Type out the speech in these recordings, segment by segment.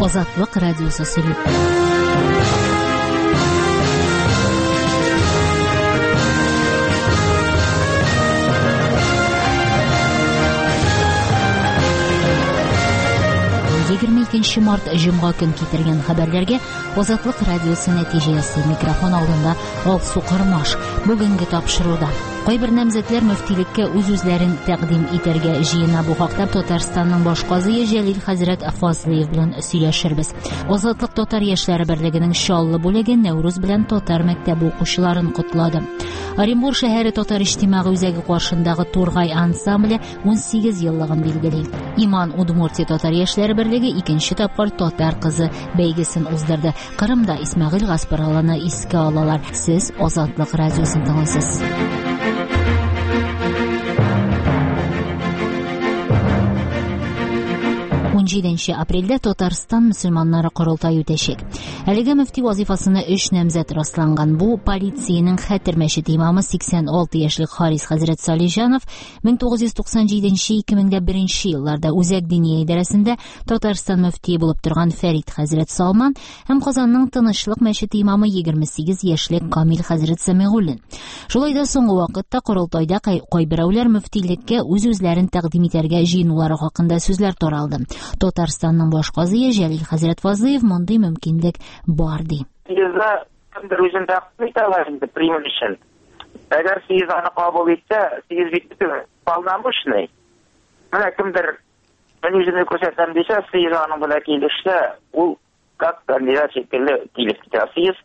Азатлык радиосы сөйли. Март җомга көн китергән хәбәрләргә Азатлык радиосы нәтиҗәсе микрофон алдында Алсу Кырмаш. Бүгенге тапшыруда кайбер намзәтләр мөфтилеккә үз-үзләрен тәкъдим итәргә җыена. Бу хакта Татарстанның баш казые Җәлил хәзрәт Фазлыев белән сөйләшербез. Азатлык татар яшьләре берлегенең чаллы бүлеге Нәүрүз белән татар мәктәбе укучыларын котлады. Оренбур шәһәре татар иҗтимагый үзәге каршындагы Тургай ансамбле 18 еллыгын билгели. Иман Удмуртия татар яшьләре берлеге икенче тапкыр татар кызы бәйгесен уздырды. Кырымда Исмәгыйль Гаспараланы искә алалар. Сез Азатлык радиосын тыңлыйсыз. 17 апрельдә Татарстан мөселманнары корылтай үтәчәк. Әлегә мөфти вазифасына 3 намзәт расланган. Бу полициянең Хәтер мәчете имамы 86 яшьлек Харис хәзрәт Салихҗанов 1997-2001 елларда Үзәк дини идарәсендә Татарстан мөфтие булып торган Фәрит хәзрәт Салман һәм Казанның Тынычлык мәчете имамы 28 яшьлек Камил хәзрәт Сәмигуллин. Шулай да соңгы вакытта корылтайда кайберәүләр мөфтилеккә үз-үзләрен тәкъдим итәргә җыенулары хакында сүзләр таралды. Татарстанның баш казые Җәлил хәзрәт Фазлыев мондый мөмкинлек бар ди. Сигезгә кемдер үзен тәкъдим итә ала инде пример өчен. Әгәр сигез аны кабул итсә, сигез битте полномочный. Менә кемдер үзен күрсәтәм дисә, сигез аның белән килешсә, ул как кандидат шикелле килеп китә. Сигез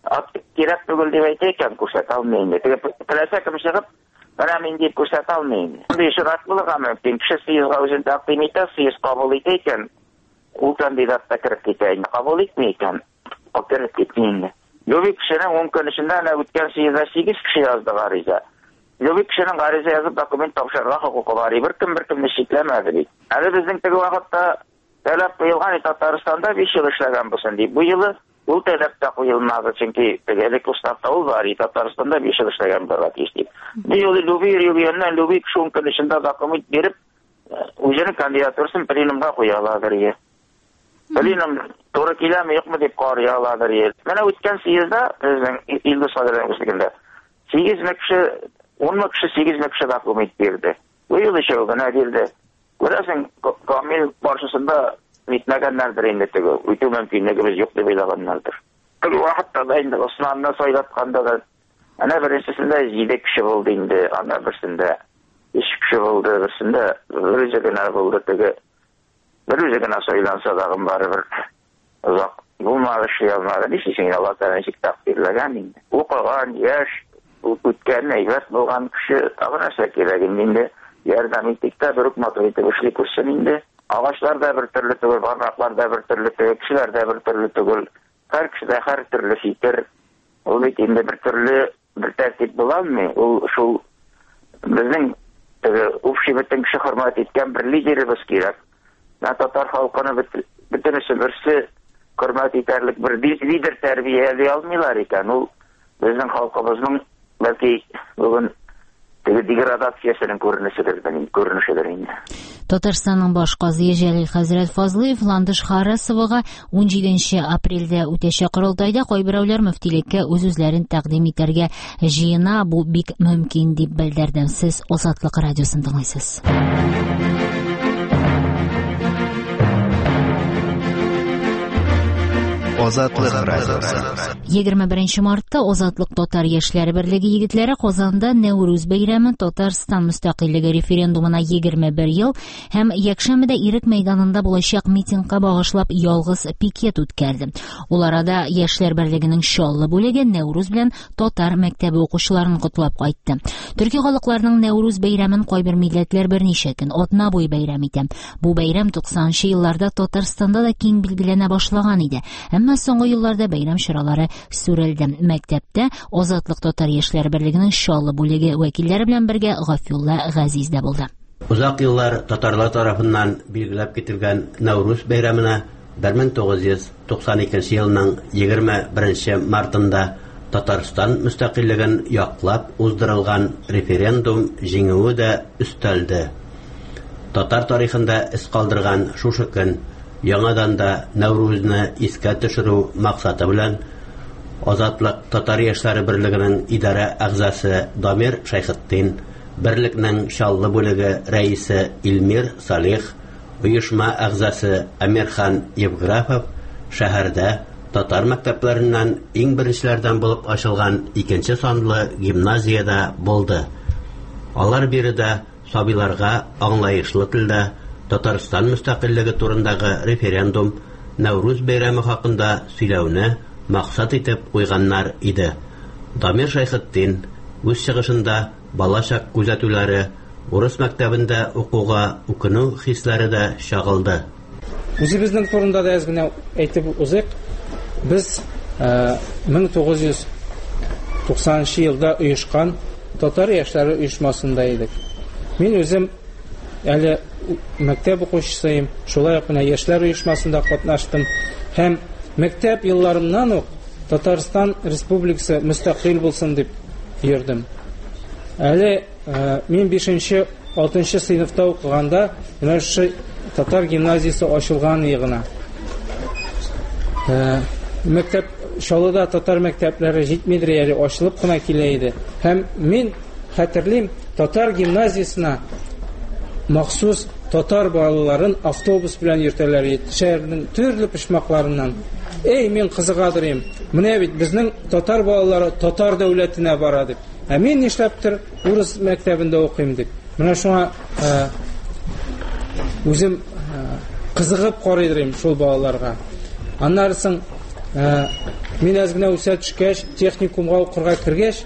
кирәк түгел дип әйтә икән, күрсәтә алмыйм. Теләсә кем чыгып, менә мин дип күрсәтә алмыйм. Бу шарт булырга мөмкин. Кеше сигезгә үзен тәкъдим итә, сигез кабул итә икән, ул кандидатта кирәк китә. Кабул итмәй икән, кирәк китмәй. Любой кешенең 10 көн эчендә үткән 8 кеше язды гариза. Любой кешенең гариза язып документ тапшырырга хокукы бар. Беркемне шикләмәде бит. Әле безнең теге вакытта таләп куелган Татарстанда 5 ел эшләгән булсын ди. Бу елы ул таләп та куелмады, чөнки тегелек уставта ул бар, Татарстанда 5 ел эшләгән булырга тиеш дип. Бу елы любой регионнан любой кеше 10 көн эчендә документ биреп, үзенең кандидатурасын пленумга куя аладыр. Пленум туры киләме юкмы дип карый аладыр. Менә үткән съездда безнең Илдус Садырның 8 кеше 10 кеше 8 кеше документ бирде. Бу елы шул гына бирде. Күрәсең, Камил баршысында битмәгәннәрдер инде теге. Үтү мөмкинлегебез юк дип уйлаганнардыр. Теге вакытта да инде Османны сайлатканда да ана беренчесендә 7 кеше булды инде, ана берсендә 5 кеше булды, берсендә үзе генә булды теге. Берүзе генә сайланса да барыбер озак булмады, шыялмады. Ничек Алла Тәгалә тәкъдирләгән инде. Укыган яшь, үткән әйбәт булган кеше тагынаса кирәк инде. Ярдәм итеккә бер үк матур итеп эшли күрсен инде. Агачлар да бер төрле түгел, бармаклар да бер төрле түгел, кешеләр дә бер төрле түгел. Һәр кешедә һәр төрле фикер. Ул бит инде бер төрле бер тәртип буламы? Ул шул безнең общий бөтен кеше хөрмәт иткән бер лидерыбыз кирәк. Татар халкына бөтенесе берсе хөрмәт итәрлек бер лидер тәрбияли алмыйлар икән. Ул безнең халкыбызның бәлки бүген деградациясенең күренешедер инде. Татарстанның баш казые Җәлил хәзрәт Фазлыев Ландыш Харасовага 17 апрельдә үтәчәк корылтайда кайберәүләр мөфтилеккә үз-үзләрен тәкъдим итәргә җыена, бу бик мөмкин дип белдерде. Сез Азатлык радиосын тыңлыйсыз. Азатлык радиосы. 21 мартта Азатлык татар яшьләре берлеге егетләре Казанда Нәүрүз бәйрәме Татарстан мөстәкыйльлеге референдумына 21 ел һәм якшәмбедә Ирек мәйданында булачак митингка багышлап ялгыз пикет үткәрде. Ул арада яшьләр берлегенең чаллы бүлеге Нәүрүз белән татар мәктәбе укучыларын котлап кайтты. Төрки халыкларының Нәүрүз бәйрәмен кайбер милләтләр берничә көн атна буе бәйрәм итә. Бу бәйрәм 90нчы елларда Татарстанда да киң билгеләнә башлаган иде. Әмма соңгы елларда бәйрәм чаралары сүрелде. Мәктәптә Азатлык татар яшьләре берлегенең чаллы бүлеге вәкилләре белән бергә Гафулла Газиз дә булды. Узак еллар татарлар тарафыннан билгеләп кителгән Нәүрүз бәйрәменә 1992 елның 21 мартында Татарстан мөстәкыйльлеген яклап уздырылган референдум җиңүе дә өстәлде. Татар тарихында эз калдырган шушы көн Яңадан да Нәүрүзне искә төшерү максаты белән Азатлык татар яшьләре берлегенең идарә әгъзасы Дамир Шайхетдин, берлекнең Чаллы бүлеге рәисе Илмир Салих, оешма әгъзасы Әмирхан Евграфов шәһәрдә татар мәктәпләреннән иң беренчеләрдән булып ачылган 2 санлы гимназиядә булды. Алар биредә сабиларга аңлаешлы телдә Татарстан мөстәкыйльлеге турындагы референдум, Нәүрүз бәйрәме хакында сөйләүне максат итеп куйганнар иде. Дамир Шайхетдин үз чыгышында балачак күзәтүләре, урыс мәктәбендә укуга үкенү хисләре дә чагылды. Үзебезнең турында да генә әйтеп узыйк. Без 1990 елда оешкан татар яшьләре оешмасында идек. Мин үзем әле мәктәп укучысıyım. Шулай ук менә яшьләр оешмасында катнаштым. Һәм мәктәп елларымнан ук Татарстан Республикасы мөстәкыйль булсын дип йөрдем. Әле мин 5-6 сыйныфта укыганда менә шу татар гимназиясе ачылган ягына. Мәктәп Чаллыда татар мәктәпләре җитмидер әле, ачылып кына килә иде. Һәм мин хәтерлим, татар гимназиясына махсус татар балаларын автобус белән йөртәләр иде, шәһәрнең төрле почмакларыннан. Эй, мин кызыгадырым. Менә бит безнең татар балалары татар дәүләтенә бара дип. Ә мин нишләптер урыс мәктәбендә укыйм дип. Менә шуңа үзем кызыгып карыйдырым шул балаларга. Аннары соң мин әзгенә үсә төшкәч, техникумга укырга кергәч,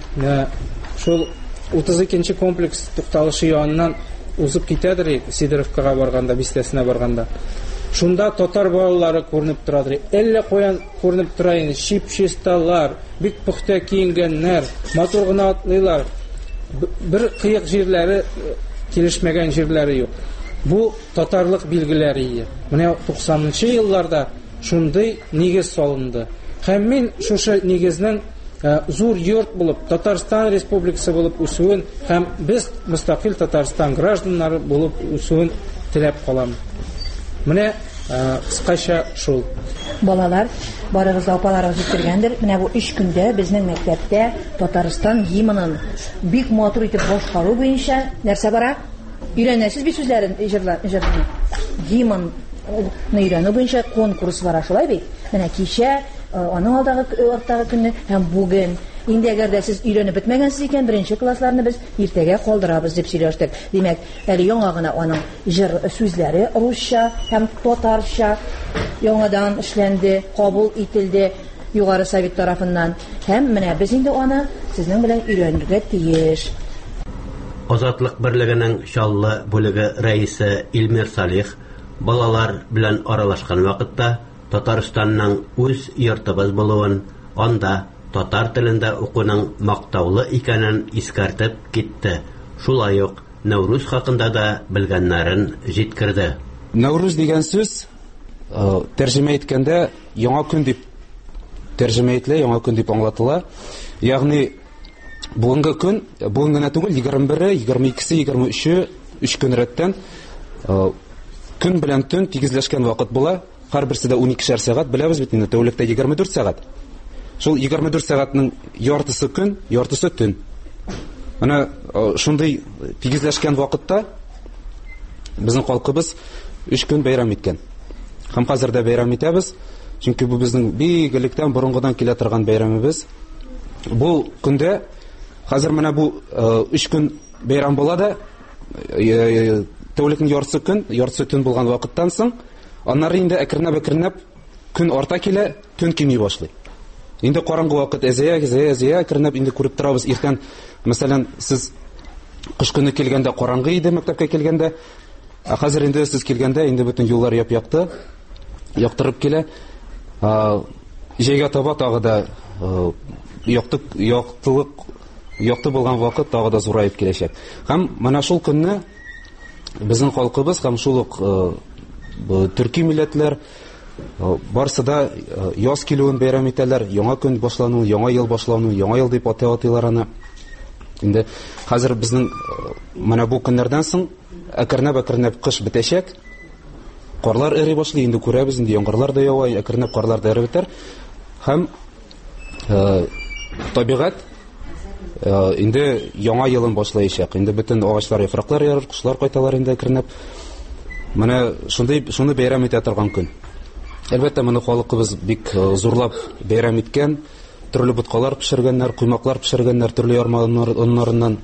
шул 32-нче комплекс тукталышы яныннан узып китәдер Сидоровкага барганда, бистәсенә барганда. Шунда татар балалары күренеп торадыр. Әллә каян күренеп тора инде, чип-чисталар, бик пөхтә киенгәннәр, матур гына атлыйлар. Бер кыек җирләре, килешмәгән җирләре юк. Бу татарлык билгеләре иде. Менә 90-нчы елларда шундый нигез салынды. Һәм мин шушы нигезнең зур йорт булып, Татарстан Республикасы булып үсүен һәм без мөстәкыйль Татарстан гражданнары булып үсүен теләп калам. Менә кыскача шул. Балалар, барыгыз апаларыгыз җиткергәндер. Менә бу 3 көндә безнең мәктәптә Татарстан гимнын бик матур итеп башкару буенча нәрсә бара? Өйрәнәсез бит сүзләрен, җырларны. Гимн өйрәнү буенча конкурс бара, шулай бит. Менә кичә, аның алдагы көнне һәм бүген. Инде әгәр дә сез өйрәнеп бетмәгәнсез икән, 1-нче классларны без иртәгә калдырабыз дип сөйләштек. Димәк, әле яңа гына аның җыр сүзләре русча һәм татарча яңадан эшләнде, кабул ителде югары совет тарафыннан. Һәм менә без инде аны сезнең белән өйрәнергә тиеш. Азатлык берлегенең Чаллы бүлеге рәисе Илмир Салих балалар белән аралашкан вакытта Татарстанның үз йортыбыз булуын, анда татар телендә укуның мактаулы икәнен искәртеп китте. Шулай ук Нәүрүз хакында да белгәннәрен җиткерде. Нәүрүз дигән сүз тәрҗемә иткәндә яңа көн дип тәрҗемә ителә, яңа көн дип аңлатыла. Ягъни бүгенге көн, бүген генә түгел, 21, 22, 23, 3 көн рәттән көн белән төн тигезләшкән вакыт була. Һәрберсе дә 12 сәгать, беләбез бит инде, тәүлектә 24 сәгать. Шул 24 сәгатьнең яртысы көн, яртысы төн. Менә шундый тигезләшкән вакытта безнең халкыбыз 3 көн бәйрәм иткән. Һәм хәзер дә бәйрәм итәбез, чөнки бу безнең бигелектән борынгыдан килә торган бәйрәмебез. Бу көндә хәзер менә бу 3 көн бәйрәм була да, тәүлекнең яртысы көн, яртысы төн булган вакыттан соң, аннары инде әкренләп көн арта килә, төн кими башлый. Инде караңгы вакыт әзәя әкренләп инде күреп торабыз. Иртән, мәсәлән, сез кыш көне килгәндә караңгы иде мәктәпкә килгәндә, хәзер инде сез килгәндә инде бөтен юллар яп-якты, яктырып килә. Җәйгә таба тагы да якты булган вакыт тагы да зураеп киләчәк. Һәм менә шул көнне безнең халкыбыз һәм шул ук төрки милләтләр барсы да яз килүен бәйрәм итәләр. Яңа көн башлану, яңа ел башлану, яңа ел дип атыйлар аны. Инде хәзер безнең менә бу көннәрдән соң әкренләп кыш бетәчәк. карлар эри башлый, инде күрәбез, инде яңгырлар да ява, әкренләп карлар да эреп бетәр. Һәм табигать инде яңа елын башлаячак. Инде бөтен агачлар, яфраклар ярыр, кошлар кайталар инде әкренләп. Менә шуны бәйрәм итә торган көн. Әлбәттә, моны халкыбыз бик зурлап бәйрәм иткән. Төрле боткалар пешергәннәр, куймаклар пешергәннәр, төрле ярмаларыннан.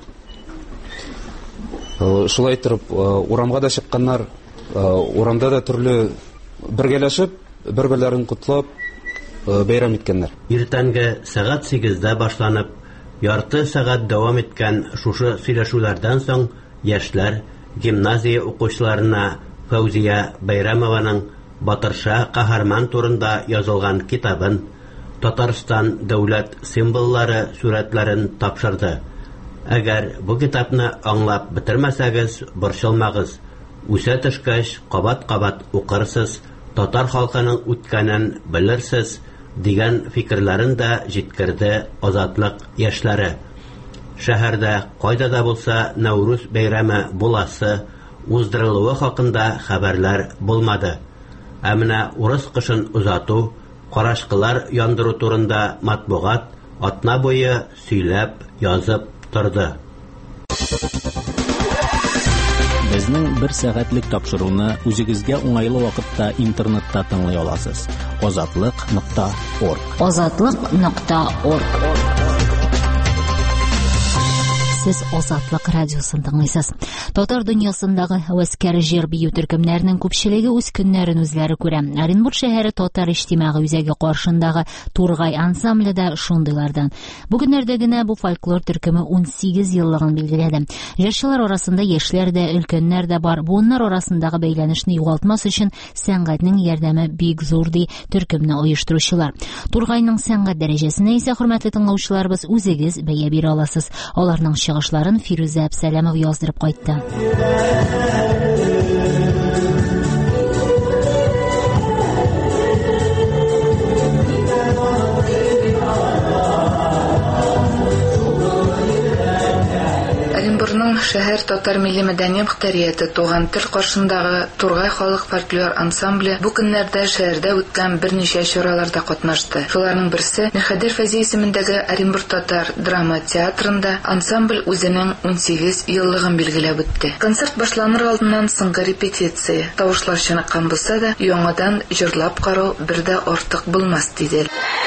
Шулай итеп, урамга да чыкканнар, урамда да төрле бергәләшеп, бер-берләрен кутлап бәйрәм иткәннәр. Иртәнге сәгать 8-дә башланып, ярты сәгать дәвам иткән шушы сөйләшүләрдән соң яшьләр гимназия укучыларына Фәүзия Бәйрәмованың Батырша каһарман турында язылган китабын, Татарстан дәүләт символлары сурәтләрен тапшырды. Әгәр бу китапны аңлап бетермәсәгез, борчылмагыз. Үсә төшкәч, кабат-кабат укырсыз, татар халкының үткәнен белерсез, дигән фикерләрен дә җиткерде Азатлык яшьләре. Шәһәрдә кайда да булса Нәүрүз бәйрәме буласы, уздырылуы хакында хәбәрләр булмады. Ә менә урыс кышын узату, карашкылар яндыру турында матбугат атна буе сөйләп, язып торды. Безнең 1 сәгатьлек тапшыруны үзегезгә уңайлы вакытта интернетта тыңлый аласыз. Azatlyk.org. Azatlyk.org. Сез Азатлык радиосын тыңлыйсыз. Татар дөньясындагы һәвәскәр җыр бию төркемнәренең күпчелеге үз көннәрен үзләре күрә. Оренбург шәһәре татар иҗтимагый үзәге каршындагы Тургай ансамбле да шундыйлардан. Бүгеннәрдә генә бу фольклор төркеме 18 еллыгын билгеләде. Яшьләр арасында яшьләр дә, өлкәннәр дә бар. Буыннар арасындагы бәйләнешне югалтмас өчен сәнгатьнең ярдәме бик зур ди төркемне оештыручылар. Тургайның сәнгать дәрәҗәсенә исә, хөрмәтле тыңлаучыларыбыз, үзегез бәя бирә аласыз. Аларның чыгышларын Фирүзә Әбсәләмов яздырып кайтты. Оренбургның шәһәр татар милли мәдәни мөхтәрияте туган тел каршындагы Тургай халык фольклор ансамбле бу көннәрдә шәһәрдә үткән берничә чараларда катнашты. Шуларның берсе Мөхәддәр Фәзи исемендәге Оренбург татар драма театрында ансамбль үзенең 18 еллыгын билгеләп үтте. Концерт башланыр алдыннан соңгы репетиция. Тавышлар чыныккан булса да, яңадан җырлап карау бер дә артык булмас диде.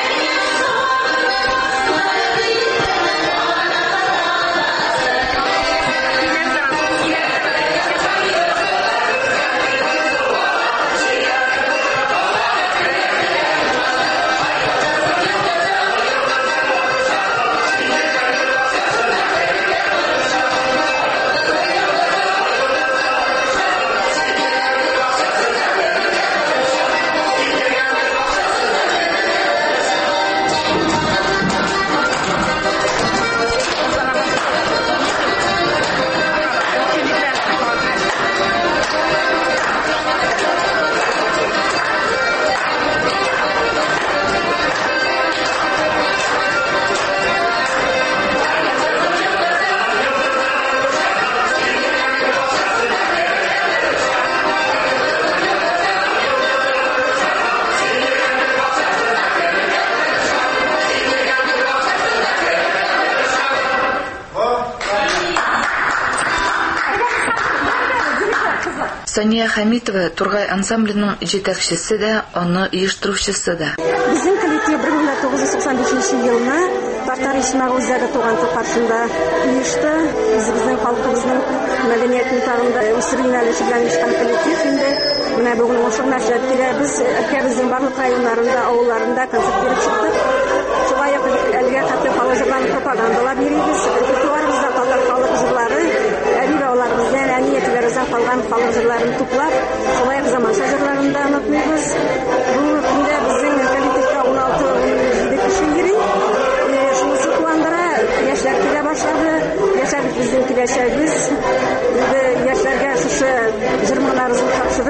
Сания Хамитова Тургай ансамблінің жетекшісі де, оны оештырушысы да. Біздің коллектив 1995 елына Татар иҗтимагый үзәге туган тел каршында оешты. Безнең халкыбызның мәдәниятен тагында үстерү юнәлеше белән оешкан коллектив инде. Менә бүген ошол мәҗлескә без өлкәбезнең барлык районнарында, авылларында концерт биреп чыктык. Шулай ук әлегә хәтта халык пропагандалар бирибез. Репертуарыбызда татар халык җырлары, әби-бабаларыбыздан, әниятеләребездән калган халык җырларын туплап, шулай ук заманча җырларын да онытмыйбыз. Бу көндә безнең коллективка 16-17 кеше йөри. Шунысы куандыра, яшьләр килә башлады. Яшьләр безнең киләчәгебез. Яшьләргә шушы җырларыбызны тапшырып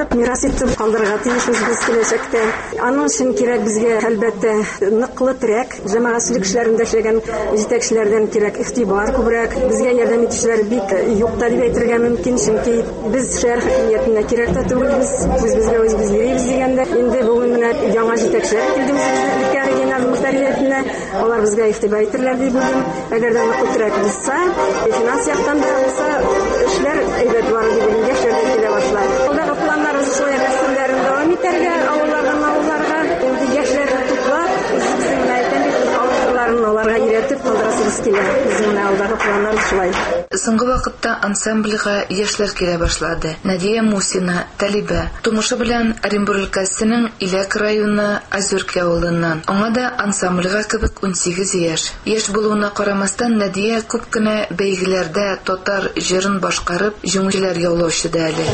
калдырып, мирас итеп калдырырга тиешбез без киләчәктә. Аның өчен кирәк безгә әлбәттә ныклы терәк, җәмәгатьчелек эшләрендә эшләгән җитәкчеләрдән кирәк игътибар күбрәк. Безгә ярдәм итүчеләр бик юк та дип әйтергә мөмкин, чөнки без шәһәр хакимиятенә кирәк та түгелбез. Безгә үзебез йөрибез дигәндә, инде бүген менә яңа җитәкчеләр килде безгә региональ мөхтәрияте. Алар безгә игътибар итерләр дип уйлыйм. Әгәр дә ныклы терәк булса, финанс яктан да булса, эшләр әйбәт бар дип уйлыйм. Яшьләр килә башлар. Алдагы планнарыбыз шулай рәсемнәрен дәвам итәргә, авылларга инде яшьләрне туплап, үзебезнең авылларны аларга өйрәтеп калдырасыбыз килә. Безнең алдагы планнарыбыз шулай. Соңгы вакытта ансамбльгә яшьләр килә башлады. Надия Мусина, Талибә. Тумышы белән Оренбур өлкәсенең Иләк районы Озерки авылыннан. Аңа да ансамбльгә кебек 18 яшь. Яшь булуына карамастан Надия күп кенә бәйгеләрдә татар җырын башкарып, җиңүчеләр яулаучы да әле.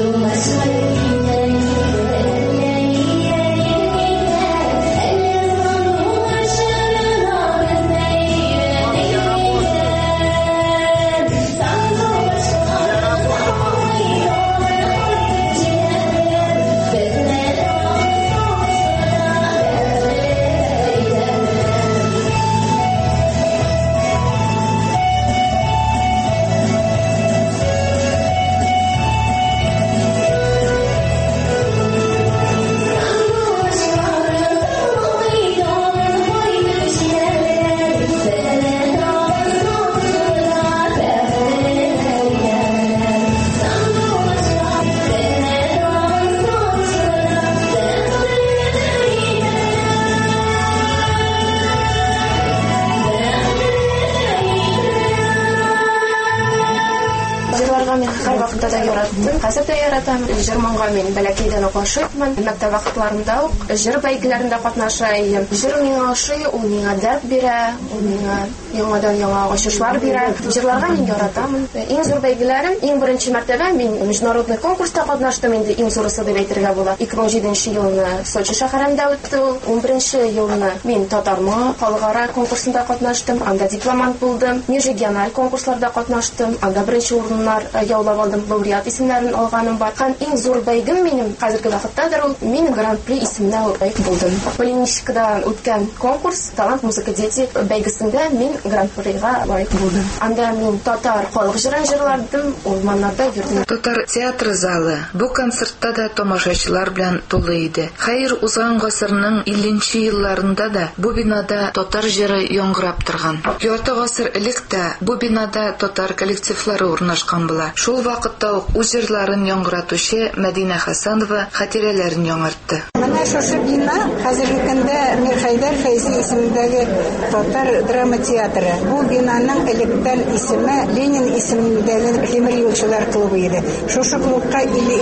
Хәзер дә яратам. Җырманга мин бәләкәйдән үк ашыймын. Мәктәп вакытларында ук җыр бәйгеләрендә катнашам. Җыр миңа ашый, ул миңа дәрт бирә, ул миңа яңадан-яңа ачышлар бирә. Җырларга мин яратам. Иң зур бәйгеләрем, иң беренче мәртәбә мин международный конкурста катнаштым. Инде иң зурысы дип әйтергә була. 2007 елны Сочи шәһәрендә үтте ул. 11 елны мин Татарма халыкара конкурсында катнаштым. Анда дипломант булдым. Межрегиональ конкурсларда катнаштым. Анда беренче урыннар яулап алдым. Лауреат исемнәрен алганым бар. Һәм иң зур бәйгем минем хәзерге вакыттадыр ул мин гран-при исемле лаек булдым. Полиничкада үткән конкурс Талант музыка дети бәйгесендә мин гран-прига лаек булдым. Анда мин татар халык җырын җырладым, урманнарда йөрдем. Татар театр залы бу концертта да тамашачылар белән тулы иде. Хәер, узган гасырның 50нче елларында да бу бинада татар җыры яңгырап торган. Ярты гасыр элек тә бу бинада татар коллективлары урнашкан була. Шул вакытта ук үз җырларын яңгыратучы Мәдинә Хәсәнова хатирәләрен яңартты. Менә шушы бина хәзерге көндә Мирхәйдәр Фәйзи исемендәге татар драма театры. Бу бинаның электән исеме Ленин исемендәге Тимер юлчылар клубы иде. Шушы клубка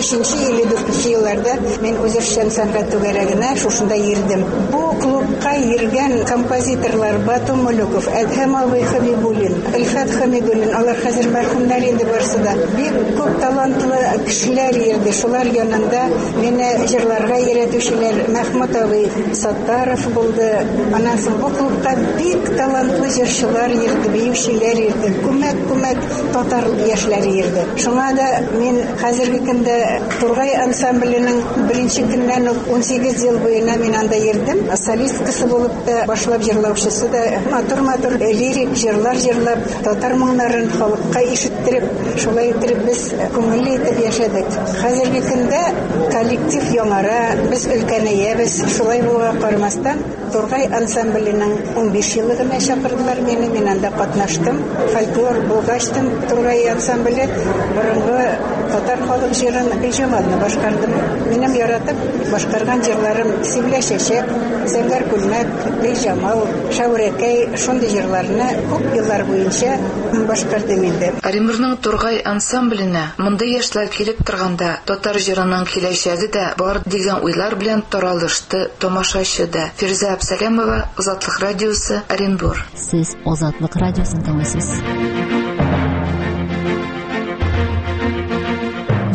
53-54 елларда мин үзешчән сәнгать түгәрәгенә шушында йөрдем. Бу клубка йөргән композиторлар Бату Мулюков, Әдһәм абый Хәбибуллин, Илфат Хәмидуллин, алар хәзер мәрхүмнәр инде барысы да. Бик күп талантлы кешеләр йөрде. Шулар янында мине җырларга өйрәтүчеләр Мәхмүт абый Саттаров булды. Аннан соң бу клубка бик талантлы җырчылар йөрде, биючеләр йөрде. Күмәк татар яшьләре йөрде. Шуңа да мин хәзерге көндә Тургай ансамбленең беренче көннән 18 ел буена мин анда йөрдем. Солисткасы булып та башлап җырлаучысы да матур лирик җырлар җырлап татар моңнарын халыкка ишеттереп, шулай итеп без күңелле итеп яшәдек. Хәзерге көндә коллектив яңара, без өлкәнәябез. Шулай булганга карамастан Тургай ансамбленең 15 еллыгына чакырдылар мине, мин анда катнаштым. Фольклор булгачтым. Тургай ансамбле борынгы татар халык җырын Бейҗамалны башкардым. Минем яратып башкарган җырларым Сибилә чәчәк, Зәңгәр күлмәк, Бейҗамал, Шәүрәкәй, шундый җырларны күп еллар буенча башкардым инде. Оренбурның Тургай ансамбленә монда яшьләр килеп торганда татар җырының киләчәге дә бар дигән уйлар белән таралышты тамашачы да. Фирза Абсалямова, Азатлык радиосы, Оренбур. Сез Азатлык радиосын тыңлыйсыз.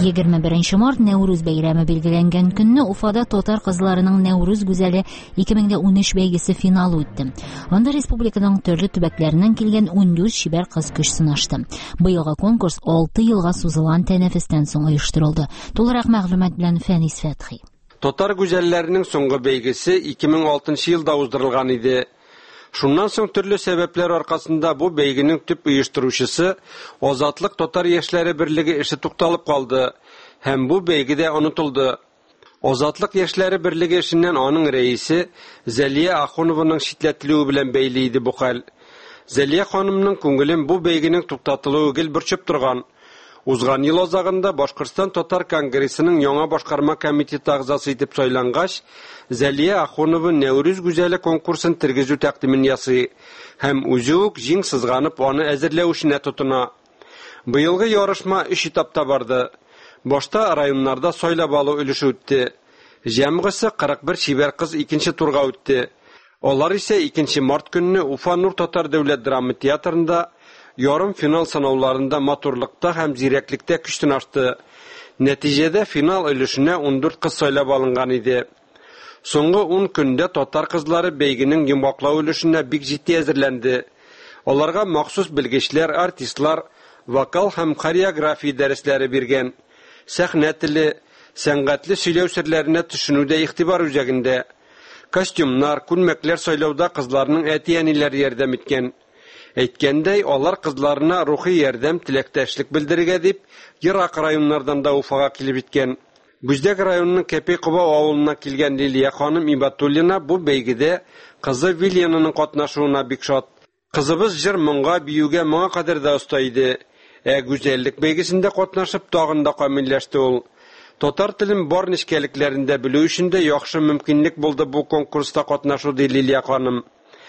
21 март Нәүрүз бәйрәме билгеләнгән көнне Уфада татар кызларының Нәүрүз гүзәле 2013 бәйгесе финалы үтте. Анда республиканың төрле төбәкләреннән килгән 14 шибәр кыз көч сынашты. Быелгы конкурс 6 елга сузылган тәнәфестән соң оештырылды. Тулырак мәгълүмат белән Фәнис Фәтхи. Татар гүзәлләренең соңгы бәйгесе 2006 елда уздырылган иде. Шуннан соң төрле сәбәпләр аркасында бу бәйгенең төп оештыручысы Азатлык татар яшьләре берлеге эше тукталып калды һәм бу бәйгедә онытылды. Азатлык яшьләре берлеге эшеннән аның рәисе Зәлия Ахунованың шитләтелүе белән бәйле иде бу хәл. Зәлия ханымның күңелен бу бәйгенең туктатылуы гел борчып торган. Узган ел азагында Башкортстан татар конгрессының яңа башкарма комитеты агзасы итеп сайлангач, Зәлия Ахунова Нәүрүз гүзәле конкурсын тергезү тәкъдимен ясый һәм үзе үк җиң сызганып аны әзерләү эшенә тотына. Быелгы ярышма 3 этапта барды. Башта районнарда сайлап алу өлеше үтте. Җәмгысе 41 шибәр кыз 2нче турга үтте. Алар исә 2 март көнне Уфа Нур татар дәүләт драма театрында ярым финал сынауларында матурлыкта һәм зирәклектә көч сынашты. Нәтиҗәдә финал өлешенә 14 кыз сайлап алынган иде. Соңгы 10 көндә татар кызлары бәйгенең йомгаклау өлешенә бик җитди әзерләнде. Аларга махсус белгечләр, артистлар, вокал һәм хореография дәресләре биргән. Сәхнә теле, сәнгатьле сөйләү серләренә төшенүдә игътибар үзәгендә. Костюмнар, күнмәкләр сайлауда кызларның әти-әниләре ярдәм иткән. Әйткәндәй, алар кызларына рухи ярдәм, теләктәшлек белдерергә дип, ерак районнардан да Уфага килеп иткән. Бүздәк районының Кәпей-Куба авылына килгән Лилия ханым Ибатуллина бу бәйгедә кызы Вильянаның катнашуына бик шат. Кызыбыз җыр, моңга, биюгә моңа кадәр дә оста иде. Гүзәллек бәйгесендә катнашып тагын да камилләште ул. Татар телен бар нечкәлекләрендә белү өчен дә яхшы мөмкинлек булды бу конкурста катнашу ди Лилия ханым.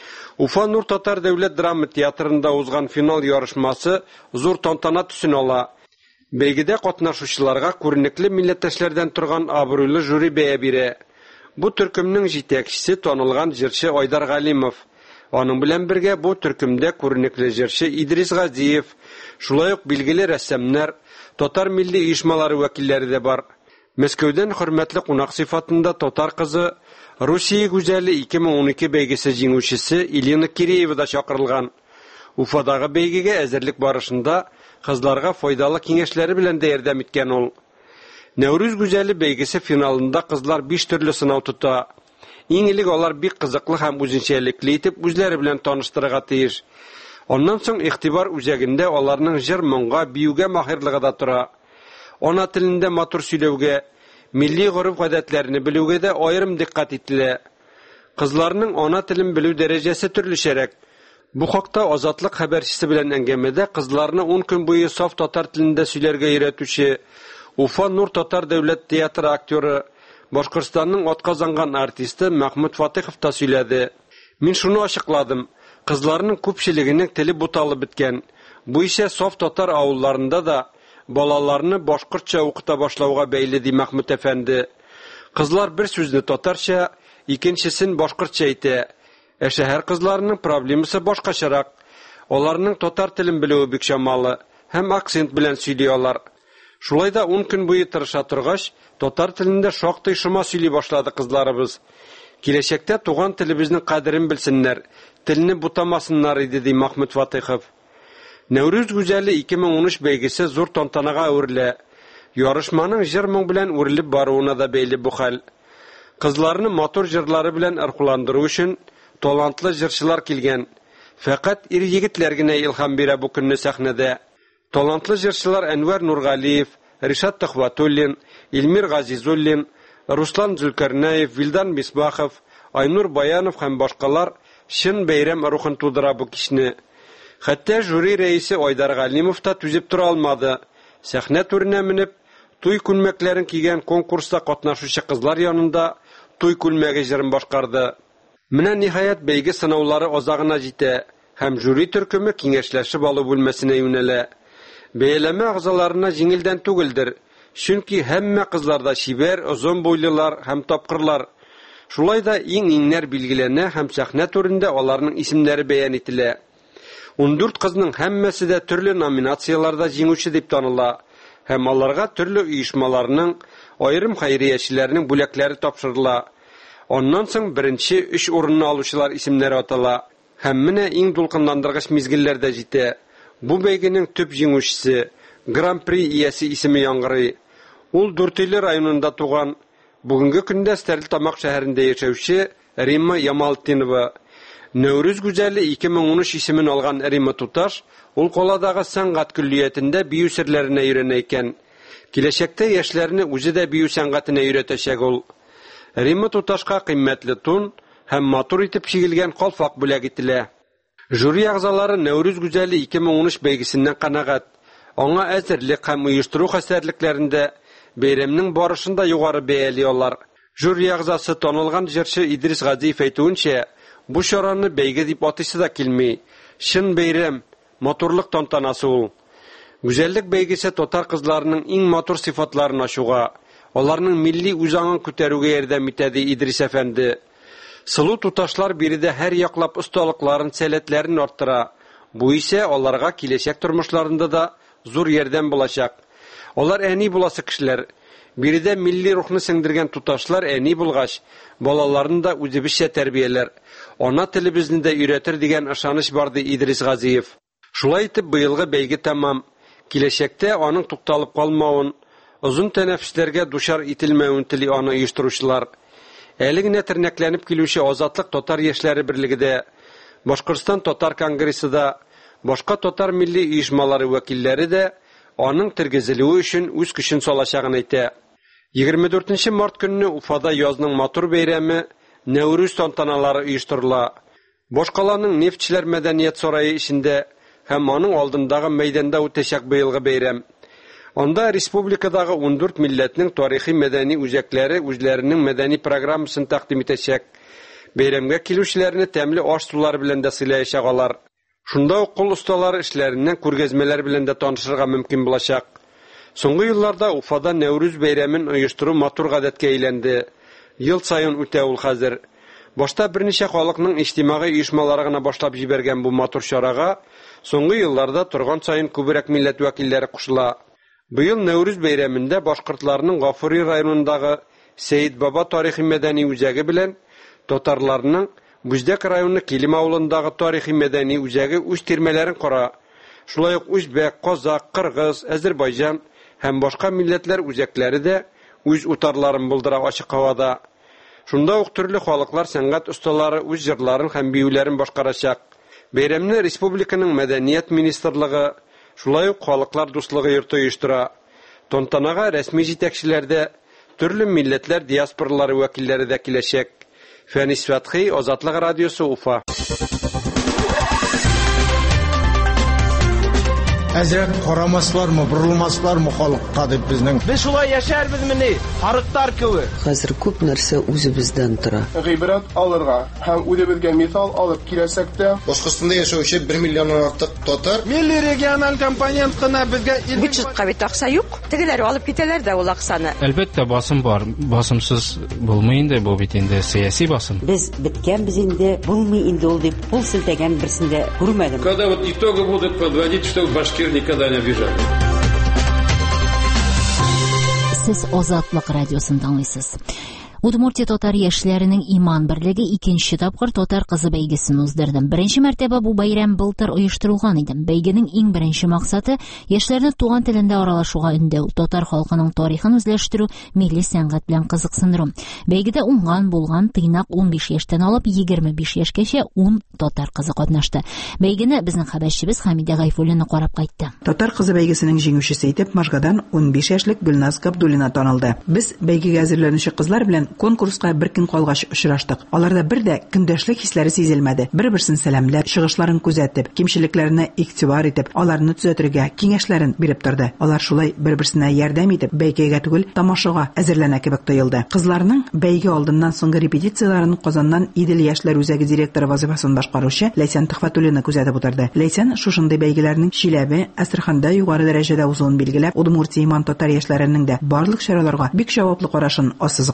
Уфа Нур татар дәүләт драма театрында узган финал ярышмасы зур тантана төсен ала. Бәйгедә катнашучыларга күренекле милләттәшләрдән торган абруйлы жюри бәя бирә. Бу төркемнең җитәкчесе танылган җырчы Айдар Галимов. Аның белән бергә бу төркемдә күренекле җырчы Идрис Газиев, шулай ук билгеле рәссамнар, татар милли оешмалары вәкилләре дә бар. Мәскәүдән хөрмәтле кунак сыйфатында татар кызы Русия гүзәле 2012 бәйгесе җиңүчесе Илина Киреева да чакырылган. Уфадагы бәйгегә әзерлек барышында кызларга файдалы киңәшләре белән дә ярдәм иткән ул. Нәүрүз гүзәле бәйгесе финалында кызлар 5 төрле сынау тота. Иң элек алар бик кызыклы һәм үзенчәлекле итеп үзләре белән таныштырырга тиеш. Аннан соң игътибар үзәгендә аларның җыр, моңга, биюгә маһирлыгы да тора. Ана телендә матур сөйләүгә, милли гореф-гадәтләрне белүгә дә аерым диккать ителә. Кызларның ана телен белү дәрәҗәсе төрлечәрәк. Бу хакта Азатлык хәбәрчесе белән әңгәмәдә кызларны 10 көн буе саф татар телендә сөйләргә өйрәтүче Уфа Нур татар дәүләт театры актеры, Башкортстанның атказанган артисты Мәхмүд Фатихов та сөйләде. Мин шуны ачыкладым. Кызларның күпчелегенең теле буталып беткән. Бу исә саф татар авылларында да балаларны башкортча укыта башлауга бәйле ди Мәхмүд әфәнде. Кызлар бер сүзне татарча, икенчесен башкортча әйтә. Шәһәр кызларының проблемасы башкачарак. Аларның татар телен белүе бик чамалы һәм акцент белән сөйли алар. Шулай да 10 көн буе тырыша торгач, татар телендә шактый шома сөйли башлады кызларыбыз. Киләчәктә туган телебезнең кадерен белсеннәр, телне бутамасыннар иде ди Мәхмүд Фатихов. Нәүрүз гүзәле 2013 бәйгесе зур тантанага үрелә. Ярышманың җыр-моң белән үрелеп баруына да бәйле бу хәл. Кызларны матур җырлары белән ыркуландыру өчен талантлы җырчылар килгән. Фәкать ир-егетләр генә илһам бирә бу көнне сәхнәдә. Талантлы җырчылар Әнвәр Нургалиев, Ришат Тахватуллин, Илмир Газизуллин, Руслан Зөлкәрнәев, Вилдан Мисбахов, Айнур Баянов һәм башкалар чын бәйрәм рухын тудыра бу кичне. Хәтта жюри рәисе Айдар Галимов та түзеп тора алмады. Сәхнә түренә менеп, туй күлмәкләрен кигән конкурста катнашучы кызлар янында туй күлмәге җырын башкарды. Менә ниһаять бәйге сынаулары азагына җитә һәм жюри төркеме киңәшләшеп алу бүлмәсенә юнәлә. Бәяләмә агзаларына җиңелдән түгелдер, чөнки һәммә кызларда шибәр, озын буйлылар һәм тапкырлар. Шулай да иң-иңнәр билгеләнә һәм сәхнә түрендә аларның исемнәре бәян ителә. 14 кызның һәммәсе дә төрле номинацияларда җиңүче дип таныла һәм аларга төрле оешмаларның, айрым хәйриячеләрнең бүләкләре тапшырыла. Оннан соң беренче 3 урынны алучылар исемнәре атала. Һәм менә иң дулкынландыргыч мизгелләрдә җитә. Бу бәйгенең төп җиңүчесе, Гран-при иясе исеме яңгырый. Ул Дүртөйле районында туган, бүгенге көндә Стәрлетамак шәһәрендә яшәүче Римма Ямалтдинова. Нәүрүз гүзәле 2013 исемен алган Римма Туташ, ул каладагы сәнгать күллиятендә бию серләренә өйрәнә икән. Киләчәктә яшьләрне үзе дә бию сәнгатенә өйрәтәчәк ул. Римма Туташка кыйммәтле тун һәм матур итеп чигелгән калфак бүләк ителә. Жюри әгъзалары Нәүрүз гүзәле 2013 бәйгесеннән канәгать. Аңа әзерлек һәм оештыру хәстәрлекләрендә бәйрәмнең барышында югары бәяле алар. Жюри әгъзасы танылган җырчы Идрис Газиев әйтүенчә, бу чараны бәйге дип атыйсы да килми. Шын бәйрәм, матурлык тантанасы ул. Гүзәллек бәйгесе татар кызларының иң матур сыйфатларын ачуга, аларның милли үзаңын күтәрүгә ярдәм итә ди Идрис әфәнде. Сылу туташлар биредә һәр яклап осталыкларын, сәләтләрен арттыра. Бу исә аларга киләчәк тормышларында да зур ярдәм булачак. Алар әни буласы кешеләр. Биредә милли рухны сеңдергән туташлар әни булгач, балаларын да үзебезчә тәрбияләр. Ана телебезне дә өйрәтер дигән ышаныч бар ди Идрис Газиев. Шулай итеп, быелгы бәйге тәмам. Киләчәктә аның тукталып калмавын, озын тәнәфесләргә дучар ителмәвен тели аны оештыручылар. Әле генә тернәкләнеп килүче Азатлык татар яшьләре берлегедә, Башкортстан татар конгрессында, башка татар милли оешмалары вәкилләре дә аның тергезелүе өчен үз көчен салачагын әйтә. 24 март көнне Уфада язның матур бәйрәме Нәүрүз тантаналары оештырыла. Башкаланың Нефтчеләр мәдәният сарае эчендә һәм аның алдындагы мәйданда үтәчәк быелгы бәйрәм. Анда республикадагы 14 милләтнең тарихи мәдәни үзәкләре үзләренең мәдәни программасын тәкъдим итәчәк. Бәйрәмгә килүчеләрне тәмле аш-сулар белән дә сыйлаячак алар. Шунда ук кул осталары эшләреннән күргәзмәләр белән дә танышырга мөмкин булачак. Соңгы елларда Уфада Нәүрүз бәйрәмен оештыру матур гадәткә әйләнде. Ел саен үтә ул хәзер. Башта берничә халыкның иҗтимагый оешмалары гына башлап җибәргән бу матур чарага соңгы елларда торган саен күбрәк милләт вәкилләре кушыла. Быел Нәүрүз бәйрәмендә башкортларның Гафури районындагы Сәйит Баба тарихи мәдәни үзәге белән татарларның Бүздәк районы Килем авылындагы тарихи мәдәни үзәге үз тирмәләрен кора. Шулай ук үзбәк, казак, кыргыз, Азәрбайҗан һәм башка милләтләр үзәкләре дә үз утарларын булдыра ачык һавада. Шунда ук төрле халыклар сәнгать осталары үз җырларын һәм биюләрен башкарачак. Бәйрәмне республиканың мәдәният министрлыгы, шулай ук халыклар дуслыгы йорты оештыра. Тантанага рәсми җитәкчеләр дә, төрле милләтләр диаспоралары вәкилләре дә киләчәк. Фәнис Фәтхи, Азатлык радиосы, Уфа. Әзрәт карамаслармы, бурылмаслармы халыкка дип безнең. Без шулай яшәрбез мени, арыктар кеби. Хәзер күп нәрсә үзебездән тора. Гыйбрат алырга һәм үзебезгә мисал алып киләсәк тә, Башкортстанда яшәүче 1 миллионнан артык татар милли региональ компонент кына безгә бюджетка бит акча юк. Тегеләр алып китәләр дә ул акчаны. Әлбәттә басым бар. Басымсыз булмый инде бу бит инде сиясәт басым. Без биткәнбез инде, булмый инде ул дип кул селтәгән берсендә күрмәдем. Когда вот итоги будут подводить, что башкир никогда не обижали. Сез Азатлык радиосын тыңлыйсыз. Удмуртия татар яшьләренең иман берлеге 2нче тапкыр татар кызы бәйгесен уздырды. Беренче мәртәбә бу бәйрәм былтыр оештырылган иде. Бәйгенең иң беренче максаты яшьләрне туган телендә аралашуга өндәү, татар халкының тарихын үзләштерү, милли сәнгать белән кызыксындыру. Бәйгедә уңган булган тыйнак 15 яшьтән алып 25 яшькәчә 10 татар кызы катнашты. Бәйгене безнең хәбәрчебез Хәмидә Гайфуллина карап кайтты. Татар кызы бәйгесенең җиңүчесе итеп Можгадан 15 яшьлек Гөлназ Габдуллина танылды. Без бәйгегә әзерләнүче кызлар белән конкурска бер көн калгач очраштык. Аларда бер дә көндәшлек хисләре сизелмәде. Бер-берсен сәламләп, чыгышларын күзәтеп, кимчелекләренә игътибар итеп, аларны төзәтергә киңәшләрен биреп торды. Алар шулай бер-берсенә ярдәм итеп, бәйгегә түгел, тамашага әзерләнә кебек тоелды. Кызларның бәйге алдыннан соңгы репетицияларын Казаннан Идел яшьләр үзәге директоры вазифасын башкаручы Ләйсән Төхфәтуллина күзәтеп утырды. Ләйсән шушындый бәйгеләрнең Чиләбе, Әстерханда югары дәрәҗәдә узуын билгеләп, Удмуртия иман татар яшьләренең дә барлык чараларга бик җаваплы карашын ассызыклап үтте.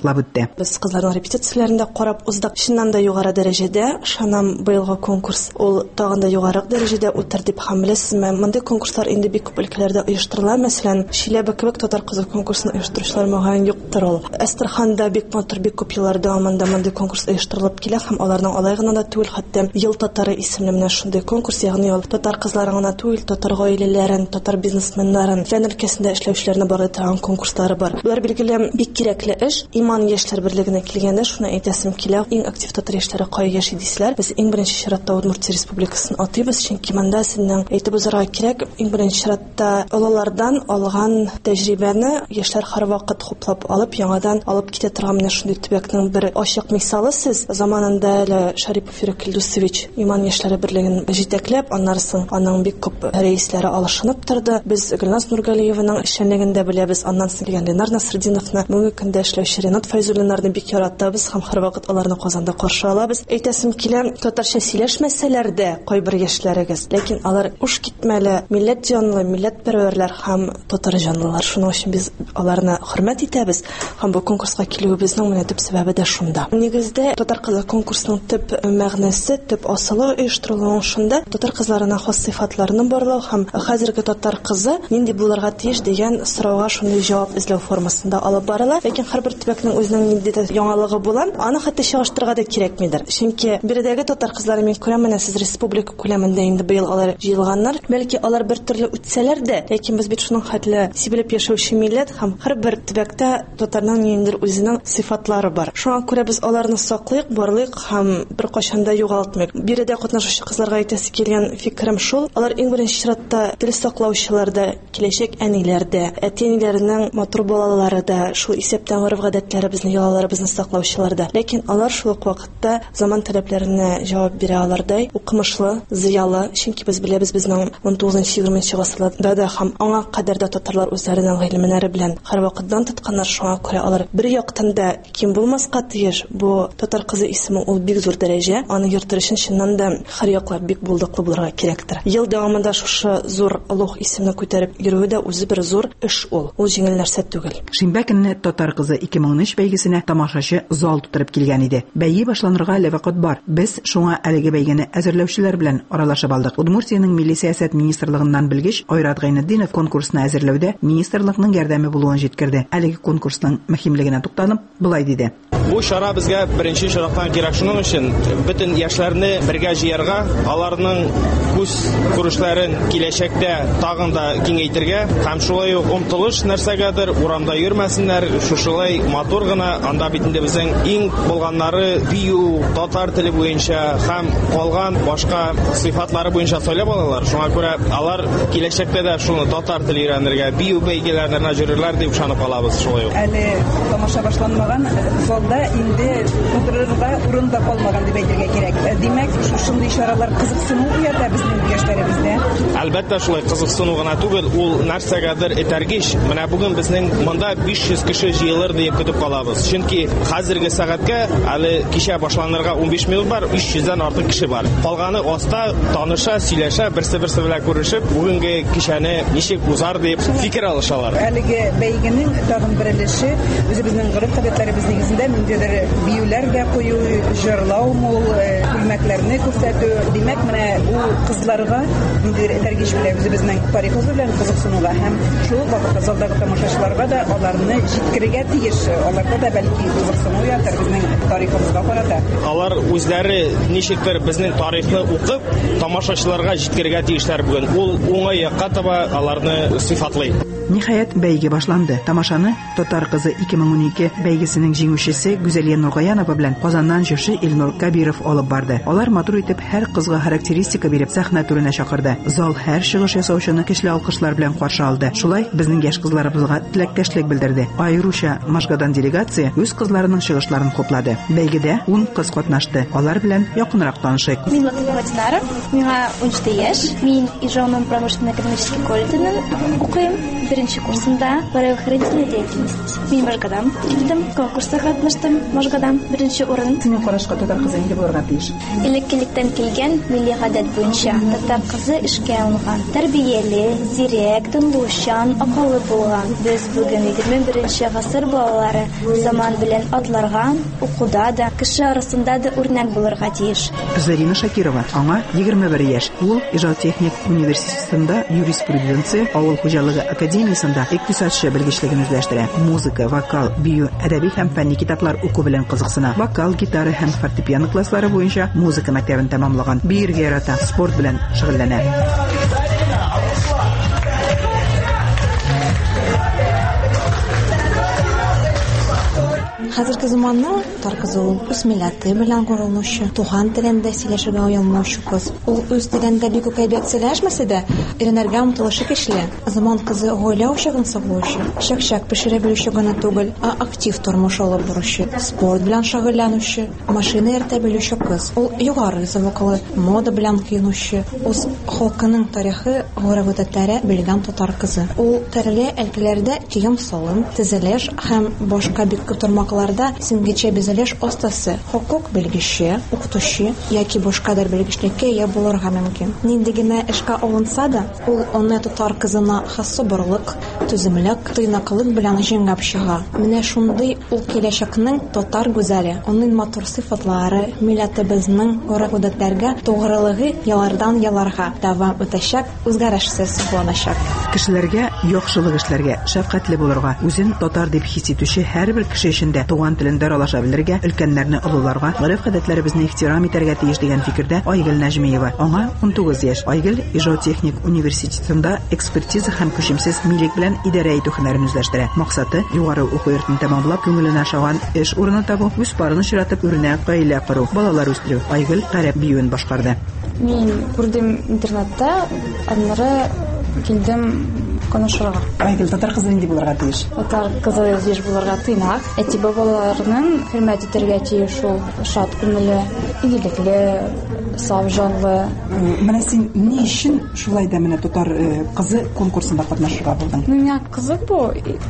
иде. Без кызларның репетицияләрендә карап уздык. Чыннан да югары дәрәҗәдә, шанам быелгы конкурс ул тагын да югарырак дәрәҗәдә үтер дип һәм беләсезме, мондый конкурслар инде бик күп өлкәләрдә оештырыла. Мәсәлән, Шиләбе кебек татар кызы конкурсын оештыручылар мөгаен юктыр ул. Әстерханда бик матур, бик күп еллар дәвамында мондый конкурс оештырылып килә һәм аларның алай гына да түгел, хәтта ел татары исемле менә шундый конкурс, ягъни ул татар кызлары гына түгел, татар гаиләләрен, татар бизнесменнарын, фән өлкәсендә эшләүчеләрне бары торган конкурслары бар. Булар билгеле бик кирәкле эш. Иман яшьләр берлегенә килгәндә шуны әйтәсем килә. Иң актив татар яшьләре кая яши дисәләр, без иң беренче чиратта Удмуртия Республикасын атыйбыз, чөнки монда сезнең әйтеп узарга кирәк, иң беренче чиратта олалардан алган тәҗрибәне яшьләр һәрвакыт хуплап алып, яңадан алып китә торган менә шундый төбәкнең бер ачык мисалы сез. Заманында әле Шарипов Ирек Илдусович Иман яшьләре берлеген җитәкләп, аннарсын аның бик күп рәисләре алышынып торды. Без Гөлназ Нургалиеваның эшчәнлегендә беләбез, аннан соң килгән Ленар Насретдиновны, бүгенге көндә эшләүче Ренат Файзуллиннарны бик яратабыз һәм һәрвакыт аларны Казанда каршы алабыз. Әйтәсем килә, татарча сөйләшмәсәләр дә кайбер яшьләрегез, ләкин алар уш китмәле, милләт җанлы, милләт перверләр һәм татар җанлылар. Шуның өчен без аларны хөрмәт итәбез һәм бу конкурска килүебезнең менә төп сәбәбе дә шунда. Нигездә татар кызы конкурсының төп мәгънәсе, төп асылы оештырылуы шунда. Татар кызларына хас сыйфатларны барлау һәм хәзерге татар кызы нинди булырга тиеш дигән сорауга шундый җавап эзләү формасында алып барыла. Ләкин һәрбер төбәкнең үзенең ниндидер яңалыгы була, аны хәтта чагыштырырга да кирәкмидер. Чөнки биредәге татар кызлары мен күрәм, менә сез республика күләмендә инде быел алар җыелганнар. Бәлки алар бер төрле үтсәләр дә, ләкин без бит шуның хәтле сибелеп яшәүче милләт һәм һәрбер төбәктә татарның ниндидер үзенең сыйфатлары бар. Шуңа күрә без аларны саклыйк, барлык һәм бер кайчан да югалтмыйк. Биредә катнашучы кызларга әйтәсе килгән фикерем шул: алар иң беренче чиратта тел саклаучылар да, киләчәк әниләр дә, әти-әниләренең матур балалары да, шул исәптән гореф-гадәтләре безнең ялаларыбызны саклаучылар да. Ләкин алар шул ук вакытта заман таләпләренә җавап бирә алардай, укымышлы, зыялы, чөнки без беләбез, безнең 19-20 гасырларда да һәм аңа кадәр дә татарлар үзләренең гыйлемнәре белән һәрвакытдан тотканнар. Шуңа күрә алар бер яктан да ким булмаска тиеш. Бу татар кызы исеме ул бик зур дәрәҗә, аны йөртер өчен чыннан да һәрьяклап бик булдыклы булырга кирәктер. Ел дәвамында шушы зур олуг исемне күтәреп йөрүе дә үзе бер зур эш ул. Ул җиңел нәрсә түгел. Шимбә көнне татар кызы 2013 бәйгесенә тамашачы зал тутырып килгән иде. Бәйге башланырга әле вакыт бар. Без шуңа әлеге бәйгене әзерләүчеләр белән аралашып алдык. Удмуртиянең милли сәясәт министрлыгыннан белгеч Айрат Гайнетдинов конкурсны әзерләүдә министрлыкның ярдәме булуын җиткерде. Әлеге конкурсның мөһимлегенә тукталып, булай диде. Бу чара безгә беренче чираттан кирәк, шуның өчен бөтен яшьләрне бергә җыярга, аларның күз күрешләрен киләчәктә тагын да киңәйтергә һәм шулай ук омтылыш нәрсәгәдер урамда йөрмәсеннәр, шушылай матур гына анда бит инде безнең иң булганнары бию, татар теле буенча һәм калган башка сыйфатлары буенча сөйләп алалар. Шуңа күрә алар киләчәктә дә шуны татар теле өйрәнергә, бию бәйгеләренә җырлар дип ышанып калабыз. Шулай ук Әле тамаша башланмаган залда инде утырырга урын да калмаган дип әйтергә кирәк. Димәк, шундый чаралар кызыксыну уята безнең яшьләребездә. Әлбәттә шулай кызыксыну гына түгел, ул нәрсәгәдер этәргич. Менә бүген безнең монда 500 кеше җыелыр дип көтеп калабыз. Чөнки хәзерге сәгатькә әле кичә башланырга 15 минут бар, 300-дән артык кеше бар. Калганы аста таныша, сөйләшә, берсе белән күрешеп, бүгенге кичәне ничек узар дип фикер алышалар. Әлеге бәйгенең тагын бер өлеше үзебезнең гореф-гадәтләребез нигезендә ниндидер биюләр дә кую, җырлау мул, күлмәкләрне күрсәтү. Димәк, менә бу кызларга ниндидер этәргич белән үзебезнең тарихыбыз белән кызыксынуга һәм шул вакытта залдагы тамашачыларга да аларны җиткерергә тиеш. Аларда да бәлки кызыксыну ятыр безнең тарихыбызга карата. Алар үзләре ничектер безнең тарихны укып, тамашачыларга җиткерергә тиешләр бүген. Ул уңай якка таба аларны сыйфатлый. Ниһаять бәйге башланды. Тамашаны Татар кызы 2012 бәйгесенең җиңүчесе Гүзәлия Нургаянова белән Казаннан җырчы Илнур Кабиров алып барды. Алар матур итеп һәр кызга характеристика биреп сәхнә түренә чакырды. Зал һәр чыгыш ясаучыны көчле алкышлар белән каршы алды. Шулай безнең яшь кызларыбызга теләктәшлек белдерде. Аеруча Машгадан делегация үз кызларының чыгышларын хуплады. Бәйгедә 10 кыз катнашты. Алар белән якынрак танышыйк. Мин Ватинаров, миңа 13 яшь. Мин Ижауның промышленно-экономический колледжын укыйм. Беренче курсында правоохранительная деятельность. Мин Машгадан киттем, конкурста катнаштым. чыктым Можгадан беренче урын. Синең карашка татар кызы инде булырга тиеш. Элеккелектән килгән милли гадәт буенча татар кызы эшкә алынган. Тәрбияле, зирәк, тынлышчан, акыллы булган. Без бүген 21 гасыр балалары заман белән атларган, укуда да, кеше арасында да үрнәк булырга тиеш. Зарина Шакирова, аңа 21 яшь. Ул Ижау техник университетында юриспруденция, авыл хуҗалыгы академиясында икътисадчы белгечлеген үзләштерә. Музыка, вокал, бию, әдәби һәм фәнни китаплар уку белән кызыксына. Вокал, гитара һәм фортепиано класслары буенча музыка мәктәбен тәмамлаган. Биергә ярата, спорт белән шөгыльләнә. Хәзерге заманның татар кызы ул үз милләте белән гурулнучы, туган телендә сөйләшергә уянмаучы кыз. Ул үз телендә бик үк әйбәт сөйләшмәсә дә, өйрәнергә омтылышы көчле. Заман кызы гаилә учагын саклаучы, чак-чак пешерә белүче генә түгел, актив тормыш алып баручы, спорт белән шөгыльләнүче, машина йөртә белүче кыз. Ул югары зәвыклы, мода белән киенүче, үз халкының тарихы, гореф-гадәтләре белгән татар кызы. Ул төрле өлкәләрдә кием салым, төзелеш һәм башка бик күп тармакларда сингечә безелеш остасы, хокук белгече, укытучы яки башкадыр белгечлеккә ия булырга мөмкин. Нинди генә эшкә алынса да, ул аны татар кызына хас сабырлык, түземлек, тыйнаклык белән җиңеп чыга. Менә шундый ул киләчәкнең татар гүзәле, аның матур сыйфатлары милләтебезнең гореф-гадәтләргә тугрылыгы ялардан яларга дәвам итәчәк, үзгәрешсез булачак. Кешеләргә яхшылык эшләргә, шәфкатьле булырга, үзен татар дип хис итүче һәрбер кеше өчен туган телендә аралаша белергә, өлкәннәрне олыларга, гореф-гадәтләребезне ихтирам итәргә тиеш дигән фикердә Айгөл Нәҗмиева. Аңа 19 яшь. Айгөл Ижау техник университетында экспертиза һәм күчемсез милек белән идарә итү һөнәрен үзләштерә. Максаты югары уку йортын тәмамлап, күңеленә ошаган эш урыны табу, үз парын очратып, үрнәк гаилә кору, балалар үстерү. Айгөл гарәп биюен башкарды. Мин күрдем интернетта, аннары килдем коношырга. Айгөл татар кызы инде булырга тиеш. Татар кызы еш булырга тыйнак. Әти бабаларының хөрмәт итәргә тиеш ул, шат күңелле, игелекле, сау җанлы. Менә син ни өчен шулай да менә татар кызы конкурсында катнашырга булдың? Миңа кызык бу,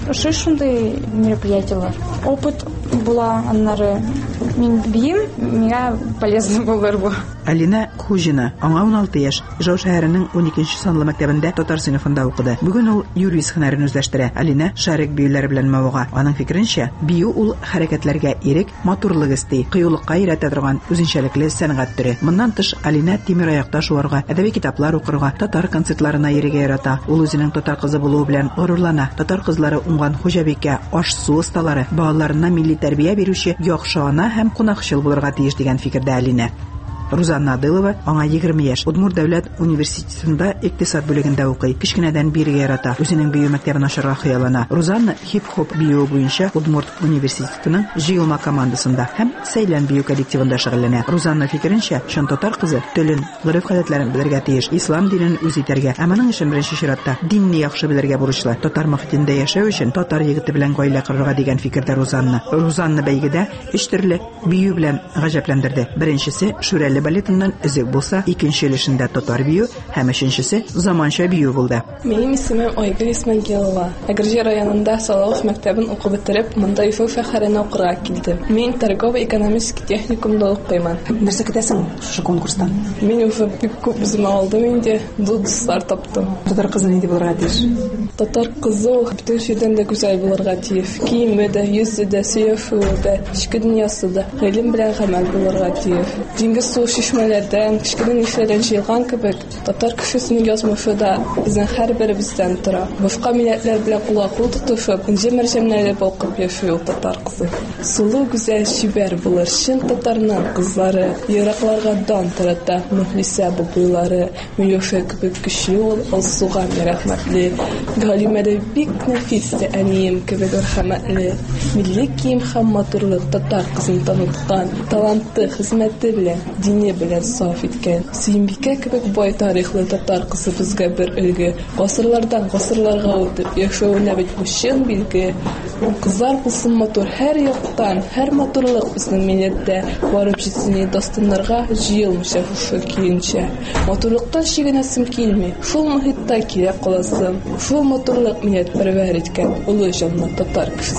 шундый мероприятиелар. Опыт була, аннары мин биим, миңа полезно булыр бу. Алина Кужина, аңа 16 яшь. Ижау шәһәренең 12 санлы мәктәбендә татар сыйныфында укыды. Бүген ул юрист һөнәрен үзләштерә. Алина шәрик биюләре белән мавыга. Аның фикеренчә, бию ул хәрәкәтләргә ирек, матурлык исти, кыюлыкка өйрәтә торган үзенчәлекле сәнгать төре. Моннан тыш Алина тимер аякта шуарга, әдәби китаплар укырга, татар концертларына йөрергә ярата. Ул үзенең татар кызы булуы белән горурлана. Татар кызлары уңган хуҗабикә, аш-су осталары, балаларына милли тәрбия бирүче, яхшы ана һәм кунакчыл булырга тиеш дигән фикердә Алина. Рузанна Адылова, аңа 20 яшь. Удмурт дәүләт университетында икътисад бүлегендә укый. Кичкенәдән биергә ярата. Үзенең бию мәктәбен ачарга хыяллана. Рузанна хип-хоп бию буенча Удмурт университетының җыелма командасында һәм сәйлән бию коллективында шөгыльләнә. Рузанна фикеренчә, шун татар кызы телен, гореф-гадәтләрен белергә тиеш, ислам динен үз итәргә, ә моның өчен беренче чиратта динне яхшы белергә бурычлы. Татар мөхитендә яшәү өчен татар егете белән гаилә корырга дигән фикердә Рузанна. Рузанна бәйгедә 3 төрле бию белән гаҗәпләндерде. Беренчесе Шүрәле балетыннан өзек булса, икенче өлешендә татар бию һәм өченчесе заманча бию булды. Минем исемем Айгөл Исмәгилова. Әгерҗе районында Салавов мәктәбен укып бетереп, монда ИФ фәхәренә укырга килдем. Мин торгово-экономический техникумда укыймын. Нәрсә көтәсең шушы конкурстан? Мин уфы бик күп үземә алдым инде, дуслар таптым. Татар кызы нинди булырга тиеш? Татар кызы бөтен җирдән дә гүзәл булырга тиеш. Киеме дә, йөзе дә, сөяфе дә, эчке дөньясы да, гыйлем белән гамәл булырга тиеш. Диңгез су чишмәләрдән, кечкенә нефләрдән җыелган кебек, татар кешесенең язмышы да безнең һәрберебездән тора. Башка милләтләр белән кулга-кул тотышып, инҗе мәрҗәннәрне балкып яши ул татар кызы. Сулы, гүзәл, чибәр булыр, чын татарның кызлары, еракларга дан тарата, Мөхлисә бабайлары, Миләүшә кебек көчле ул, Алсуга рәхмәтле, Галимәдә бик нәфисле әнием кебек рәхмәтле. Милли кием һәм матурлык татар кызын таныткан, таланты, хезмәте белән, дине белән саф иткән. Сөембикә кебек бай тарихлы татар кызы безгә бер өлге. Гасырлардан гасырларга үтеп яшәвенә бит бу чын билге. Кызлар булсын матур һәр яктан, һәр матурлык безнең милләттә барып җитсен дастыннарга җыелмыйча шушы киенчә. Матурлыктан чигенәсем килми, шул мохитта килә каласым. Шул матурлык милләт пәрвәр иткән улы җанлы татар кешесе.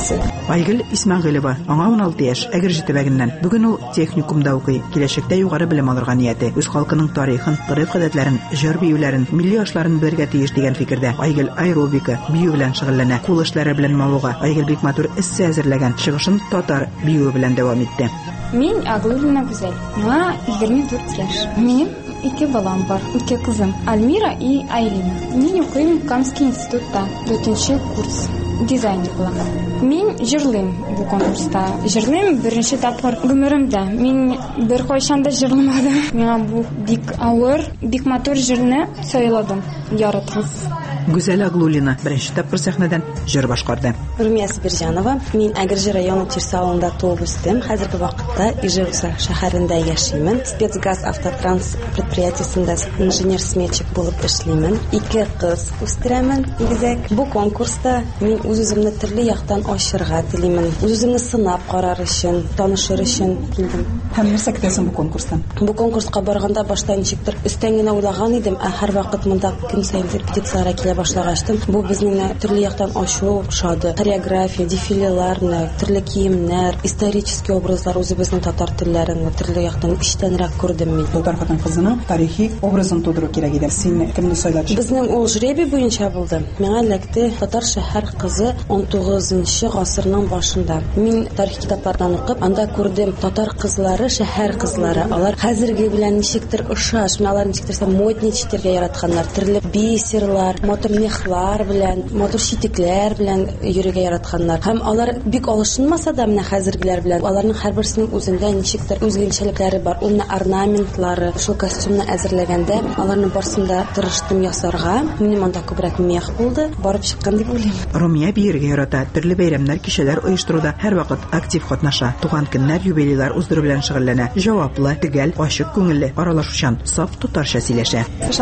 Айгөл Исмәгыйлова, аңа 16 яшь, әгер җитәбәгеннән. Бүген ул техникумда укый, киләчәктә югары белем алырга нияте. Үз халкының тарихын, гореф-гадәтләрен, җыр биюләрен, милли ашларын белергә тиеш дигән фикердә. Айгөл аэробика, бию белән шөгыльләнә. Кул эшләре белән мавыга. Айгөл бик матур эссе әзерләгән, чыгышын татар биюе белән дәвам итте. Мин Аглулина Гүзәл. Миңа 24 яшь. Минем 2 балам бар, 2 кызым, Альмира и Айлина. Мин укыйм Камский институтта, 4-нче курс. Дизайнер булам. Мин җырлыйм бу конкурста. Җырлыйм беренче тапкыр гомеремдә. Мин бер кайчан да җырламадым. Миңа бу бик авыр, бик матур җырны сайладым. Яратыгыз. Гүзәл Аглулина беренче тапкыр сәхнәдән җыр башкарды. Румия Сабирҗанова, мин Әгерҗе районы Тирса авылында туып үстем. Хәзерге вакытта Ижевска шәһәрендә яшим. Спецгаз автотранс предприятиесендә инженер-сметчик булып эшлим. 2 кыз үстерәмен. Игезәк бу конкурста мин үз-үземне төрле яктан ачырга телим. Үз-үземне сынап карар өчен, танышыр өчен килдем. Һәм нәрсә көтәсең бу конкурстан? Бу конкурска барганда башта ничектер өстән генә уйлаган идем, ә һәр вакыт монда көн саен репетицияларга килә башлагачтым. Бу безнең төрле яктан ачу шады. Хореография, дефилеларны, төрле киемнәр, исторический образлар үзебезнең татар телләрен төрле яктан içтәнрәк күрдем мин. Татар хатын кызының тарихи образын тудыру кирәк иде. Син кемне сайладың? Безнең ул жребий буенча булды. Миңа эләкте татар шәһәр кызы 19-нчы гасырның башында. Мин тарих китаплардан укып, анда күрдем татар кызлары, шәһәр кызлары. Алар хәзерге белән ничектер ошаш, алар ничектер модничтергә яратканнар, төрле бисерлар, матур мехлар белән, матур читекләр белән йөрергә яратканнар. Һәм алар бик алышынмаса да менә хәзергеләр белән аларның һәрберсенең үзендә ничектер үзгенчәлекләре бар. Ул орнаментлары, шул костюмны әзерләгәндә аларның барсында тырыштым ясарга. Минем анда күбрәк мех булды, барып чыккан дип уйлыйм. Румия биергә ярата, төрле бәйрәмнәр, кичәләр оештыруда һәрвакыт актив катнаша. Туган көннәр, юбилейлар уздыру белән шөгыльләнә. Җаваплы, төгәл, ачык күңелле, аралашучан, саф татарча сөйләшә.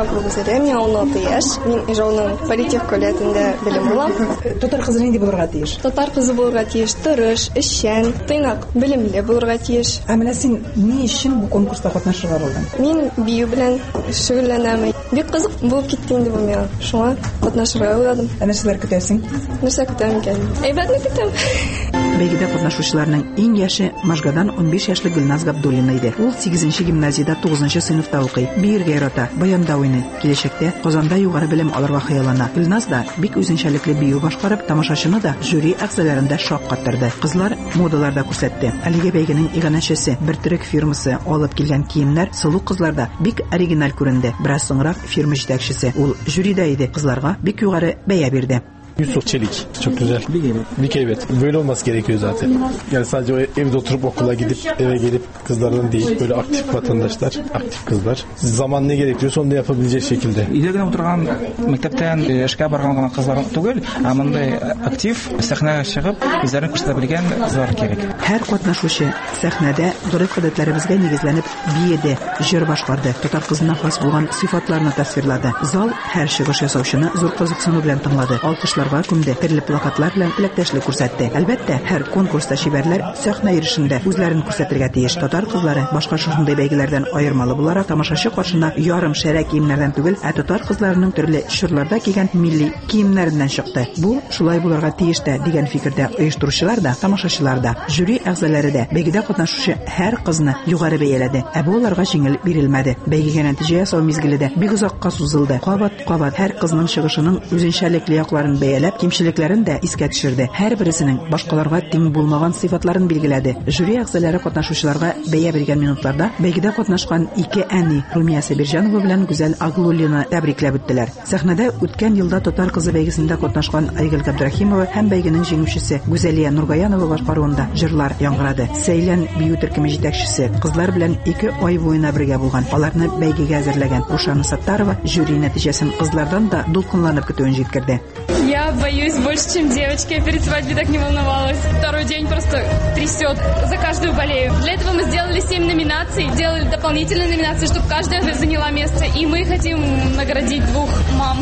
Миңа 16 яшь. Мин Ижауның политех коллегендә белем алам. Татар кызы нинди булырга тиеш? Татар кызы булырга тиеш, тырыш, эшчән, тыйнак, белемле булырга тиеш. Ә менә син ни өчен бу конкурста катнашырга булдың? Мин бию белән шөгыльләнәм. Бик кызык булып китте инде бу миңа. Шуңа катнашырга уйладым. Нәрсәләр көтәсең? Нәрсә көтәм икән? Әйбәтне көтәм. Бәйгедә катнашучыларның иң яше Можгадан 15 яшьлек Гөлназ Габдуллина иде. Ул 8-нче гимназиядә 9-нчы сыйныфта укый. Биергә ярата, баянда уйный. Киләчәктә Казанда югары белем алырга хыяллана. Гөлназ да бик үзенчәлекле бию башкарып, тамашачыны да жюри әгъзаларында шаккаттырды. Кызлар модаларда күрсәтте. Әлеге бәйгенең иганәчесе, бер төрек фирмасы алып килгән киемнәр сылу кызларда бик оригиналь күренде. Бераз соңрак фирма җитәкчесе, ул жюридә иде, кызларга бик югары бәя бирде. Yusuf Çelik. Çok güzel. Bir evet. Böyle olması gerekiyor zaten. Yani sadece evde oturup okula gidip eve gelip kızlardan değil, böyle aktif vatandaşlar, aktif kızlar. Zaman ne gerekiyorsa onu da yapabilecek şekilde. Илегә утырган мәктәптән эшкә барган гына кызлар түгел, ә мондай актив сәхнәгә чыгып, үзләрен күрсәтә белгән кызлар кирәк. Һәр катнашучы сәхнәдә гореф-гадәтләребезгә нигезләнеп биеде, җыр башкарды, татар кызына хас булган сыйфатларны тасвирлады. Зал һәр чыгыш ясаучыны зур кызыксыну белән тыңлады. Алкышларга күмде, төрле плакатлар белән теләктәшлек күрсәтте. Әлбәттә, һәр конкурста шибәрләр сәхнә ирешендә үзләрен күрсәтергә тиеш. Татар кызлары башка шушындай бәйгеләрдән аермалы буларак тамашачы каршына ярым шәрә киемнәрдән түгел, ә татар кызларының төрле чорларда кигән милли киемнәреннән чыкты. Бу шулай булырга тиеш тә дигән фикердә оештыручылар да, тамашачылар да, жюри әгъзалары да бәйгедә катнашучы һәр кызны югары бәяләде. Ә бу аларга җиңел бирелмәде. Бәйгегә нәтиҗә ясау мизгеле бик озакка сузылды. Кабат һәр кызның чыгышының үзенчәлекле якларын бәяләп, кимчелекләрен дә искә төшерде. Һәр берсенең башкаларга тиң булмаган сыйфатларын билгеләде. Жюри әгъзалары катнашучыларга бәя биргән минутларда бәйгедә катнашкан 2 әни Румия Сабирҗанова белән Гүзәл Аглуллина тәбрикләп үттеләр. Сәхнәдә үткән елда татар кызы бәйгесендә катнашкан Айгөл Габдрахимова һәм бәйгенең җиңүчесе Гүзәлия Нургаянова башкаруында җырлар яңгырады. Сәйлән бию төркеме җитәкчесе кызлар белән 2 ай буена бергә булган. Аларны бәйгегә әзерләгән Ушана Саттарова жюри нәтиҗәсен кызлардан да дулкынланып көтүен җиткерде. Я боюсь больше, чем девочки. Я перед свадьбой так не волновалась. Второй день просто трясет. За каждую болею. Для этого мы сделали 7 номинаций. Делали дополнительные номинации, чтобы каждая заняла место. И мы хотим наградить 2 мам.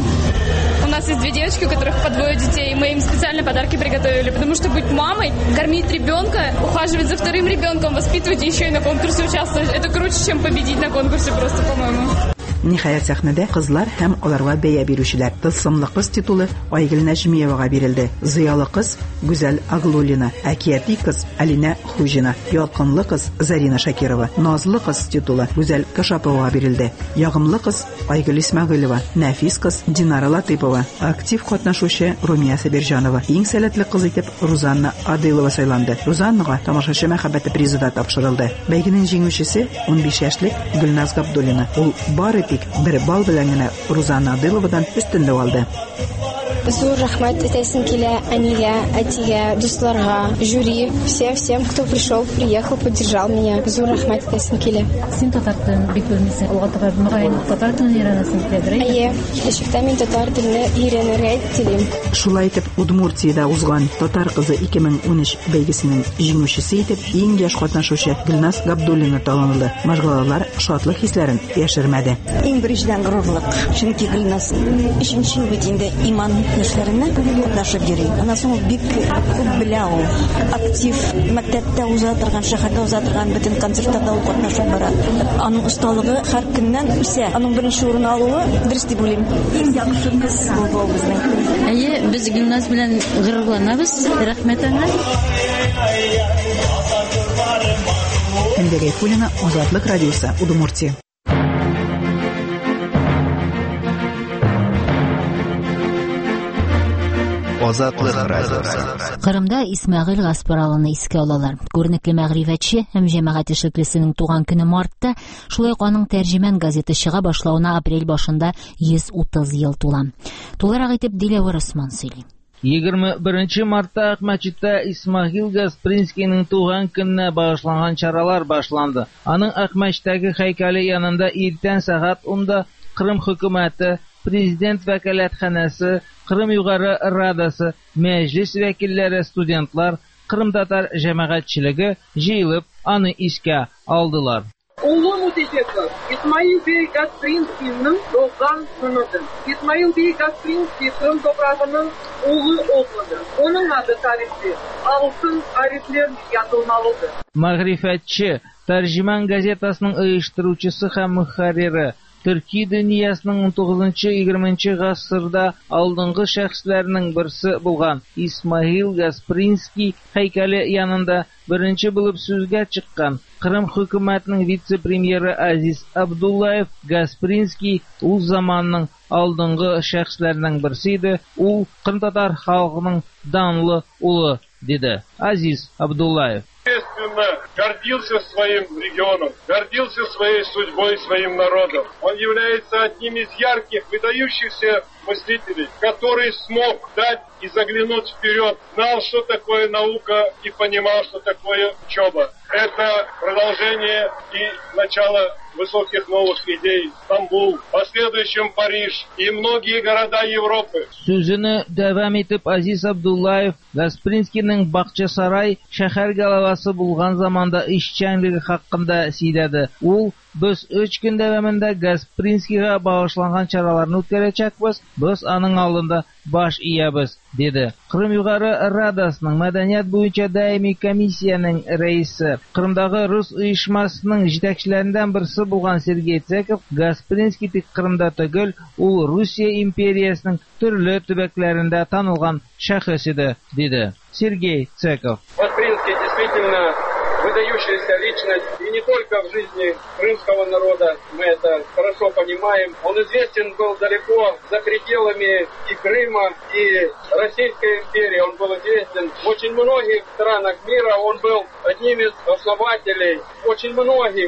У нас есть 2 девочки, у которых по 2 детей. Мы им специально подарки приготовили. Потому что быть мамой, кормить ребенка, ухаживать за 2-м ребенком, воспитывать и еще и на конкурсе участвовать. Это круче, чем победить на конкурсе просто, по-моему. Ниһаять сәхнәдә кызлар һәм аларга бәя бирүчеләр. Тылсымлы кыз титулы Айгөл Нәҗмиевага бирелде. Зыялы кыз Гүзәл Аглулина, әкияти кыз Алина Хужина, ялкынлы кыз Зарина Шакирова, назлы кыз титулы Гүзәл Кашаповага бирелде. Ягымлы кыз Айгөл Исмәгыйлова, нәфис кыз Динара Латыйпова, актив катнашучы Румия Сабирҗанова, иң сәләтле кыз итеп Рузанна Адылова сайланды. Рузаннага тамашачы мәхәббәте призы да тапшырылды. Бәйгенең җиңүчесе 15 яшьлек Гөлназ Габдуллина. Ул бары тик 1 балл белән генә Рузанна Адыловадан өстенлек алды. Зур рахмат әйтәсем килә әнигә, әтигә, дусларга, жюри, всем, кто пришел, приехал, поддержал меня. Зур рахмат әйтәсем килә. Син татар телен бик белмисең, алга мөгаен татар телен өйрәнәсең киләдер. Әйе, киләчәктә мин татар телен өйрәнергә телим. Шулай итеп, Удмуртиядә узган Татар кызы 2013 бәйгесенең җиңүчесе итеп иң яшь катнашучы Гөлназ Габдуллина танылды. Мәшгулалар шатлык хисләрен яшермәде. Иң беренчедән горурлык. Чөнки Гөлназ 3нче бит инде иман яшьләренә катнашып йөри. Аннан соң бик күп белә ул. Актив мәктәптә уза торган, шәһәрдә уза торган бөтен концертларда ул катнашып бара. Аның осталыгы һәр көннән үсә. Аның беренче урын алуы дөрес дип уйлыйм. Иң яхшы кыз бу безнең. Әйе, без Гөлназ белән горурланабыз. Рәхмәт аңа. Әндәгәй Фулина, Азатлык радиосы, Удмуртия. Азатлык радиосы. Кырымда Исмәгыйль Гаспаралыны искә алалар. Күренекле мәгърифәтче һәм җәмәгать эшлеклесенең туган көне мартта, шулай ук аның тәрҗемән газеты чыга башлауына апрель башында 130 ел тула. Тулырак итеп Диләвер Усман сөйли. 21 мартта Акмәчеттә Исмәгыйль Гаспаринскийның туган көненә багышланган чаралар башланды. Аның Акмәчтәге һәйкәле янында иртән сәгать 10-да Кырым хөкүмәте, президент вәкаләтханәсе, Кырым Югары Радасы, мәҗлес вәкилләре, студентлар, Кырым татар җәмәгатьчелеге җыелып, аны искә алдылар. Улы мутечетлар, Исмаил бей Гаспаринскийның туган көне. Исмаил бей Гаспаринский Кырым топрагының улы oğludur. Onun adı tarihli. Алтын арифлер язылмалыdır. Мәгърифәтче, тәрҗемән газетасының оештыручысы һәм мөхәррире, Төрки дөньясының 19-20 гасырда алдынгы шәхесләрнең берсе булган Исмаил Гаспаринский һәйкәле янында беренче булып сүзгә чыккан Кырым хөкүмәтенең вице-премьеры Азиз Абдуллаев Гаспаринский ул заманның алдынгы шәхесләрнең берсе иде, ул Кырым татар халкының данлы улы, диде Азиз Абдуллаев. Естественно, гордился своим регионом, гордился своей судьбой, своим народом. Он является одним из ярких, выдающихся мыслителей, который смог дать и заглянуть вперед, знал, что такое наука и понимал, что такое учеба. Это продолжение и начало высоких новых идей. Стамбул, в последующем Париж и многие города Европы. Сүзенә дәвам итеп Азиз Абдуллаев Гаспаринскийның Бакчасарай шәһәр головасы булган заманда эшчәнлеге хакында сөйләде. Ул без 3 көн дәвамында Гаспаринскийга багышланган чараларны үткәрәчәкбез, без аның алдында баш иябез, диде. Кырым Югары Радасының мәдәният буенча даими комиссияның рәисе, Кырымдагы рус оешмасының җитәкчеләреннән берсе булган Сергей Цеков, Гаспаринский тик Кырымда түгел, ул Русия империясының төрле төбәкләрендә танылган шәхес иде, диде Сергей Цеков. Гаспаринский действительно выдающаяся личность, и не только в жизни крымского народа, мы это хорошо понимаем. Он известен был далеко за пределами и Крыма, и Российской империи. Он был известен в очень многих странах мира. Он был одним из основателей очень многих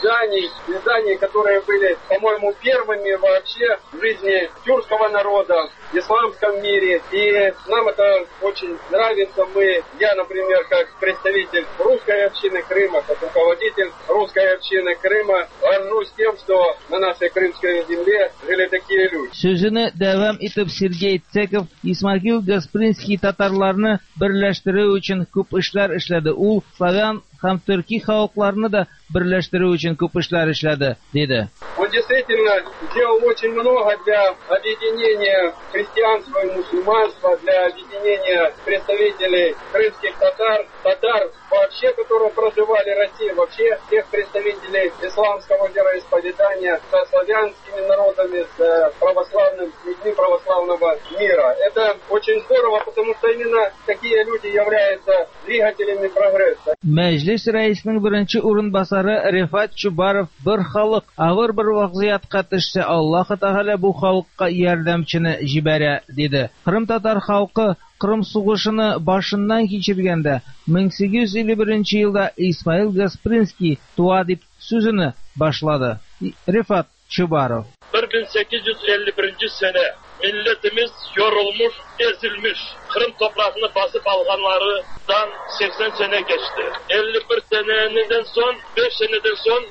изданий, которые были, по-моему, первыми вообще в жизни тюркского народа, в исламском мире. И нам это очень нравится. Я, например, как представитель русской общины Крыма, как руководитель русской общины Крыма, горжусь тем, что на нашей крымской земле жили такие люди. Сүзенә дәвам итеп Сергей Цеков Исмәгыйль Гаспаринский татарларны берләштерү өчен күп эшләр эшләде. Ул славян һәм төрки халыкларны да берләштерү өчен күп эшләр эшләде, диде. Он действительно сделал очень много для объединения христианства и мусульманства, для объединения представителей крымских татар вообще, которые проживали в России, вообще всех представителей исламского вероисповедания со славянскими народами, с людьми православного мира. Это очень здорово, потому что именно такие люди являются двигателями прогресса. Мәҗлес рәисенең беренче урынбасары Рифат Чубаров бер халык авыр бер вакыйгатка төшсә, Аллаһ Тәгалә бу халыкка ярдәмчене җибәрә, диде. Кырым татар халкы Кырым сугышыны башыннан кичергәндә 1851 елда Исмаил Гаспринский туа дип сүзене башлады. Рифат Чубаров. 1851 sene milletimiz yorulmuş, ezilmiş. Kırım toprağını basıp alganlarından 80 sene geçti. 51 seneden son, 5 seneden son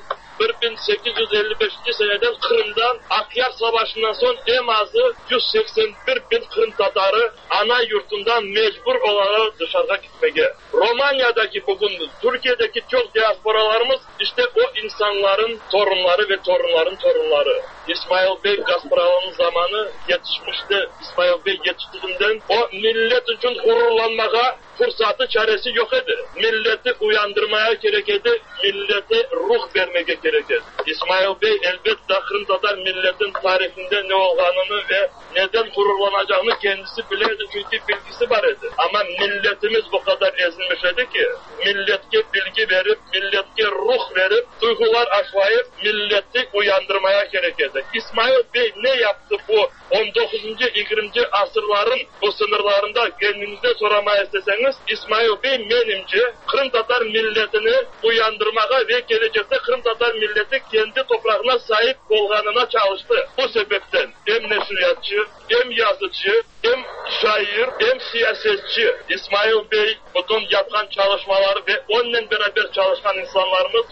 1855 seneden Kırım'dan Akyar Savaşı'ndan son en azı 181 bin Kırım Tatarı ana yurtundan mecbur olarak dışarıda gitmeye. Romanya'daki bugün Türkiye'deki çok diasporalarımız işte o insanların torunları ve torunların torunları. İsmail Bey Gasparal'ın zamanı yetişmişti. İsmail Bey yetiştiğinden o millet için gururlanmaya fırsatı çaresi yok idi. Milleti uyandırmaya gerek idi. Millete ruh vermeye gerek idi. İsmail Bey elbette Kırım Tatar milletin tarihinde ne olduğunu ve neden gururlanacağını kendisi bilirdi. Çünkü bilgisi var idi. Ama milletimiz bu kadar ezilmiş idi ki milletke bilgi verip, milletke ruh verip, duygular aşılayıp milleti uyandırmaya gerek idi. İsmail Bey ne yaptı bu 19. 20. asırların bu sınırlarında kendinize soramaya isteseniz İsmail Bey menimce Kırım Tatar milletini uyandırmaya ve gelecekte Kırım Tatar milleti kendi toprağına sahip olganına çalıştı. Bu sebepten hem neşriyatçı, hem yazıcı, hem şair, hem siyasetçi İsmail Bey bütün yapılan çalışmaları ve onunla beraber çalışan insanlarımız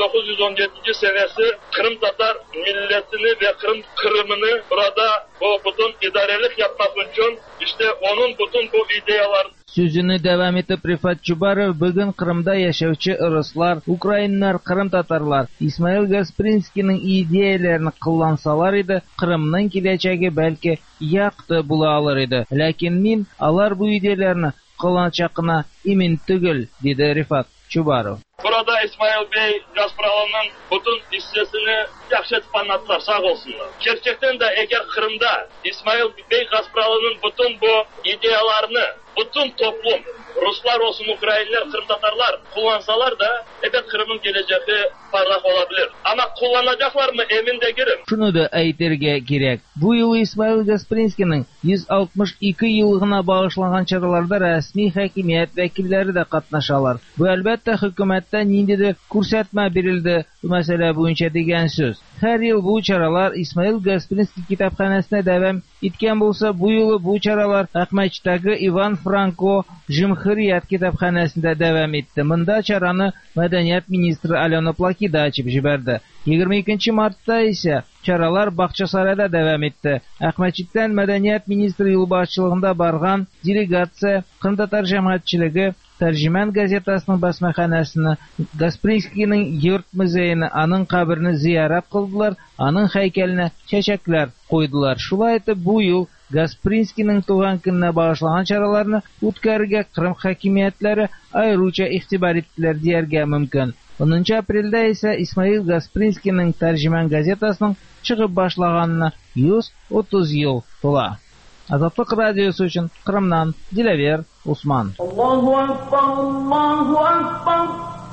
1917 senesi Kırım Tatar milletini ve Kırım'ını burada bu bütün idarelik yapmak için işte onun bütün bu ideyalarını Сүзүнө дәвам итеп Рифат Чубаров бүген Кырымда яшәүче руслар, украиннар, кырым татарлар Исмаил Гаспринскийның идеяларын куллансалар иде, Кырымның киләчәге бәлки якты була алыр иде. Ләкин мин алар бу идеяларны кулланачакына имин түгел, диде Рифат Чубаров. Burada İsmail Bey Gasparal'ın bütün hissesini yaxşı etip anlattılar, sağ olsunlar. Gerçekten de eğer Kırım'da İsmail Bey Gasparal'ın bütün bu ideyalarını bütün toplum, Ruslar olsun, Ukraynalılar, Kırım Tatarlar kullansalar da evet Kırım'ın geleceği parlak olabilir. Ama kullanacaklar mı emin değilim. Şunu da aytırga kerak. Bu yıl İsmail Гаспринскийның 162 yılına bağışlanan çaralarda resmi hakimiyet vekilleri de katnaşalar. Bu elbette hükümetten nindidir күрсәтмә berildi bu mesele boyunca degan söz. Her yıl bu çaralar İsmail Гаспринский kitapxanasına devam etken bolsa bu yılı bu çaralar Akmaç'taki Ivan Franko Jumhuriyet kitapxanasında devam etti. Mında çarаны Madaniyat ministri Alyona Plakida açıp jiberdi. 22 Mart'ta ise çaralar Bakçasarayda devam etti. Akmaç'tan Madaniyat ministri yıl başçılığında bargan delegatsiya Kırım Tatar cemaatçiligi Tercümen gazetasının basmaxanasını, Гаспринскийның yurt muzeyini, anın kabrini ziyaret kıldılar, anın heykeline çiçekler koydular. Şulay etip bu yıl Гаспринскийның туган gününe bağışlanan çaralarını ütkərgə Kırım hakimiyetleri ayrıca ihtibar ettiler diyerge mümkün. 10 apreldə ise İsmail Гаспринскийның Tercümen gazetasının çıkıp başlağanına 130 yıl tola. Azatlık Radyosu için Kırım'dan Dilever Osman. Allahu Akbar, Allahu Akbar,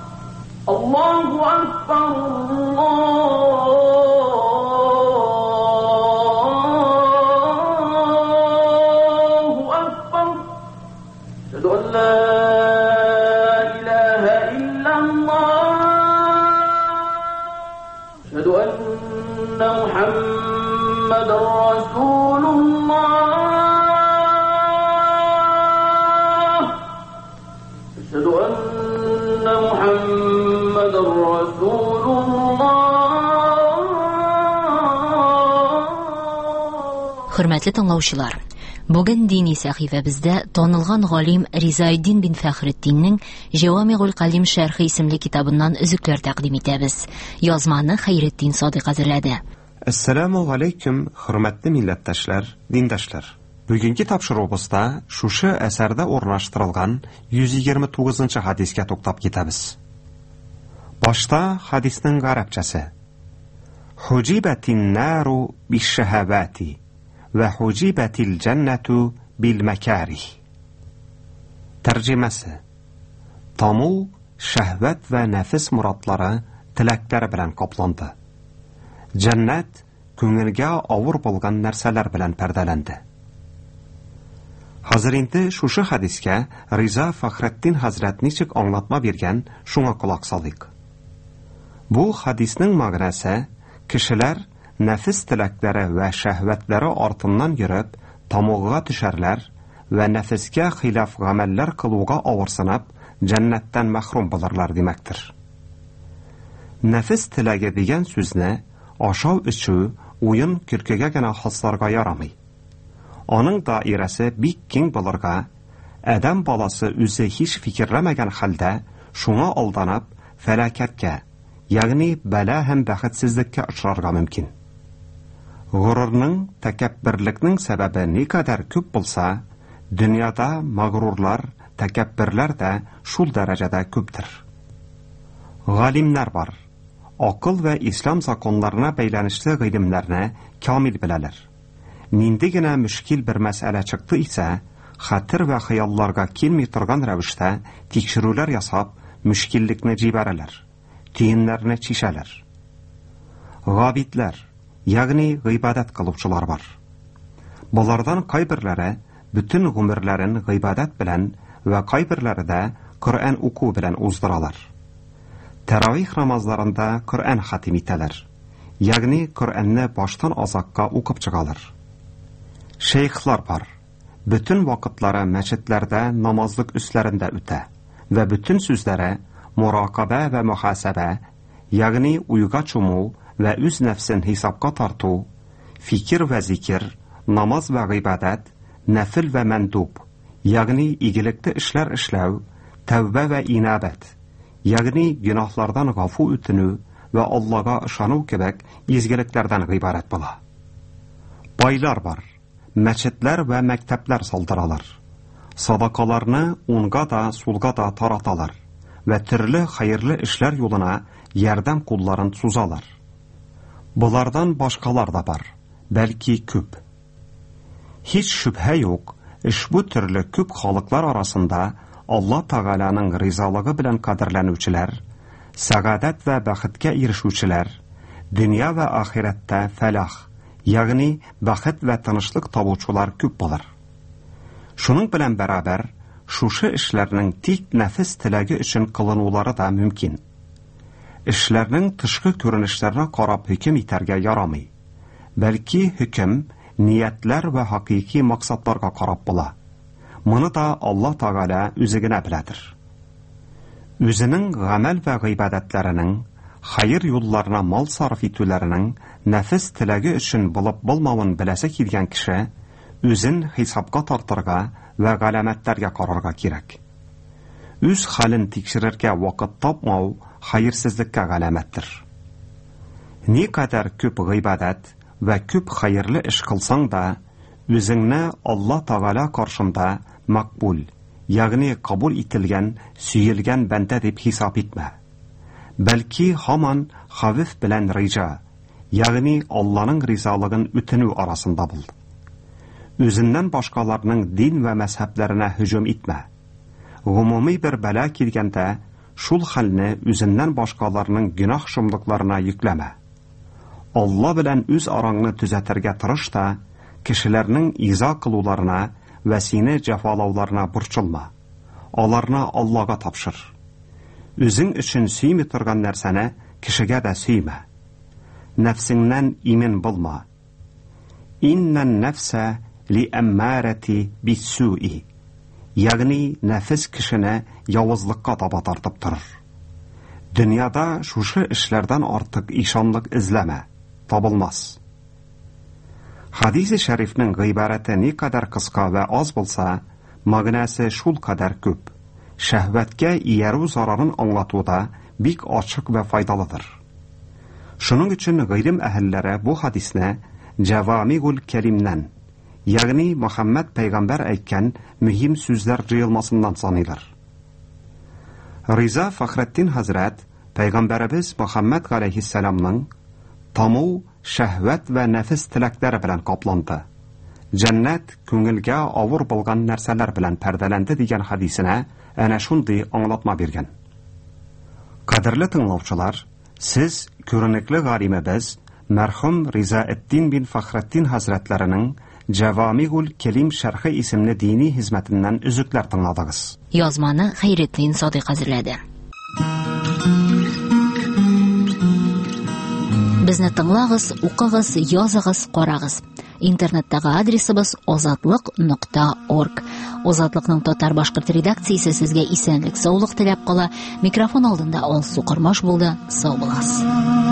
Allahu Akbar, Allahu Akbar. Eşhedü en la ilahe illallah. Eşhedü enne Muhammeden Resulullah. Eşhedü enne Muhammeden Resulullah. Hürmetli tınlauşçılar, Бүген дини сәхифәбездә танылган галим Ризаэддин бин Фәхретдиннең Җавамигъул Калим шәрхи исемле китабыннан өзекләр тәкъдим итәбез. Язманы Хәйретдин Садыйк әзерләде. Ассаламу алейкум, хөрмәтле милләттәшләр, диндәшләр. Бүгенге тапшыруыбызда шушы әсәрдә урнаштырылган 129-нчы хадискә туктап китәбез. Башта хадиснең гарәпчәсе. Хуҗибатин нару биш-шаһавати ва хуҗибатил җаннату бил-макарих. Тәрҗемәсе. Таму шәһвәт ва нәфис муратлары, теләкләре белән капланды. Җәннәт күңелгә авыр булган нәрсәләр белән пәрдәләнде. Хәзер инде шушы хадискә Риза Фәхретдин хәзрәт ничек аңлатма биргән, шуңа колак салыйк. Бу хадисның мәгънәсе кешеләр нәфис теләкләре ва шәһвәтләре артыннан йөреп, тамугыга төшәрләр ва нәфескә хилаф гамәлләр кылуга авырсынып, җәннәттән мәхрүм булырлар димәктер. Нәфис теләге дигән сүзне ашау-эчү, уен, көлкегә генә хасларга ярамый. Аның даирәсе бик киң булырга, адәм баласы үзе һич фикерләмәгән хәлдә шуңа алданып, фәлакәткә, ягъни бәла һәм бәхетсезлеккә очрарга мөмкин. Гурурның, тәкәбберлекнең сәбәбе никадәр күп булса, дөньяда магрурлар, тәкәбберләр дә шул дәрәҗәдә күптер. Галимнәр бар. Акыл ва ислам законнарына бәйләнешле гыйлемнәрне камил беләләр. Нинди генә мөшкил бер мәсьәлә чыкты исә, хәтер ва хыялларга килми торган рәвештә тикшерүләр ясап, мөшкиллекне җибәрәләр, тиеннәрне чишәләр. Габидләр, ягъни гыйбадат кылучылар бар. Булардан кайберләре бүтән гомерләрен гыйбадат белән ва кайберләре дә Коръән уку белән уздыралар. Таравих намазларында Коръән хатим итәләр, ягъни Коръәнне баштан азакка укып чыгалар. Шейхлар бар. Бүтән вакытлары мәчетләрдә намазлык үсләрендә үтә ва бүтән сүзләре муракаба ва мухасаба, ягъни уйга чуму ва үз нәфсен хисапка тарту, фикер ва зикр, намаз ва гыйбадат, нәфил ва мандуб, ягъни игелекле эшләр эшләү, тәүбә ва инабат, ягъни гынаһлардан гафу үтенү ва Аллага ышану кебек изгелекләрдән гыйбарәт була. Байлар бар. Мәчетләр ва мәктәпләр салдыралар. Садакаларны уңга да, сулга да тараталар ва төрле хәерле эшләр юлына ярдәм кулларын сузалар. Булардан башкалар да бар, бәлки күп. Һич шүбһә юк, ушбу төрле күп халыклар арасында Алла Тәгаланың ризалыгы белән кадерләнүчеләр, сәгадәт ва бәхеткә ирешүчеләр, дөнья ва ахирәттә фәлах, ягъни бәхет ва тынычлык табучылар күп булыр. Шуның белән бәрабәр, шушы эшләрнең тик нәфис теләге өчен кылынулары да мөмкин. Эшләрнең тышкы күренешләренә карап хөкем итәргә ярамый. Бәлки хөкем ниятләр ва хакыйкый максатларга карап була. Моны да Алла Тәгалә үзе генә беләдер. Үзенең гамәл ва гыйбадәтләренең, хәер юлларына мал сарыф итүләренең нәфис теләге өчен булып булмавын беләсе килгән кеше үзен хисапка тартырга ва галәмәтләргә карарга кирәк. Үз хәлен тикшерергә вакыт тапмау хәерсезлеккә галәмәттер. Никадәр күп гыйбадат ва күп хәерле эш кылсаң да, үзеңне Алла Тәгалә каршында макбул, ягъни кабул ителгән, сөелгән бәндә дип хисап итмә. Бәлки һаман хавиф белән рижа, ягъни Алланың ризалыгын үтенү арасында бул. Үзеннән башкаларның дин ва мәзһәбләренә һөҗүм итмә. Гомуми бер бәла килгәндә, шул хәлне үзеннән башкаларның гөнаһ шомлыкларына йөкләмә. Алла белән үз араңны төзәтергә тырыш та, кешеләрнең иза кылуларына ва сине җәфалауларына борчылма. Аларны Аллага тапшыр. Үзең өчен сөйми торган нәрсәне кешегә дә сөймә. Нәфсеңнән имин булма. Иннән нәфсә ли әммәрәти бис-суи. Ягъни нәфис кешене явызлыкка таба тартып торыр. Дөньяда шушы эшләрдән артык ишанлык эзләмә, табылмас. Хадис-и шәрифнең гыйбарәте ни кадәр кыска вә аз булса, мәгънәсе шул кадәр күп. Шәһвәткә иярү зарарын аңлатуда бик ачык вә файдалыдыр. Шуның өчен гыйлем әһелләре бу хадисне Җавамигул Кәлимнән, ягъни Мөхәммәд пәйгамбәр әйткән мөһим сүзләр җыелмасыннан саныйлар. Риза Фахретдин хәзрәт пәйгамбәребез Мөхәммәд галәйһиссәламның таму, шәһвәт вә нәфис теләкләре белән капланды. Җәннәт күңелгә авыр булган нәрсәләр белән пәрдәләнде дигән хадисенә әнә шундый аңлатма биргән. Кадерле тыңлаучылар, сез күренекле галимебез мәрхүм Ризаэтдин бин Фахретдин хәзрәтләренең Җавамигул Кәлим шәрхи исемле дини хезмәтеннән үзекләр тыңладыгыз. Язманы Хәйретдин Садыйк әзерләде. Безне тыңлагыз, укыгыз, языгыз, карагыз. Интернеттагы адресыбыз озатлык.org. Озатлыкның татар-башкорт редакциясе сезгә исәнлек, саулык теләп кала. Микрофон алдында Алсу Кормаш булды. Сау булыгыз.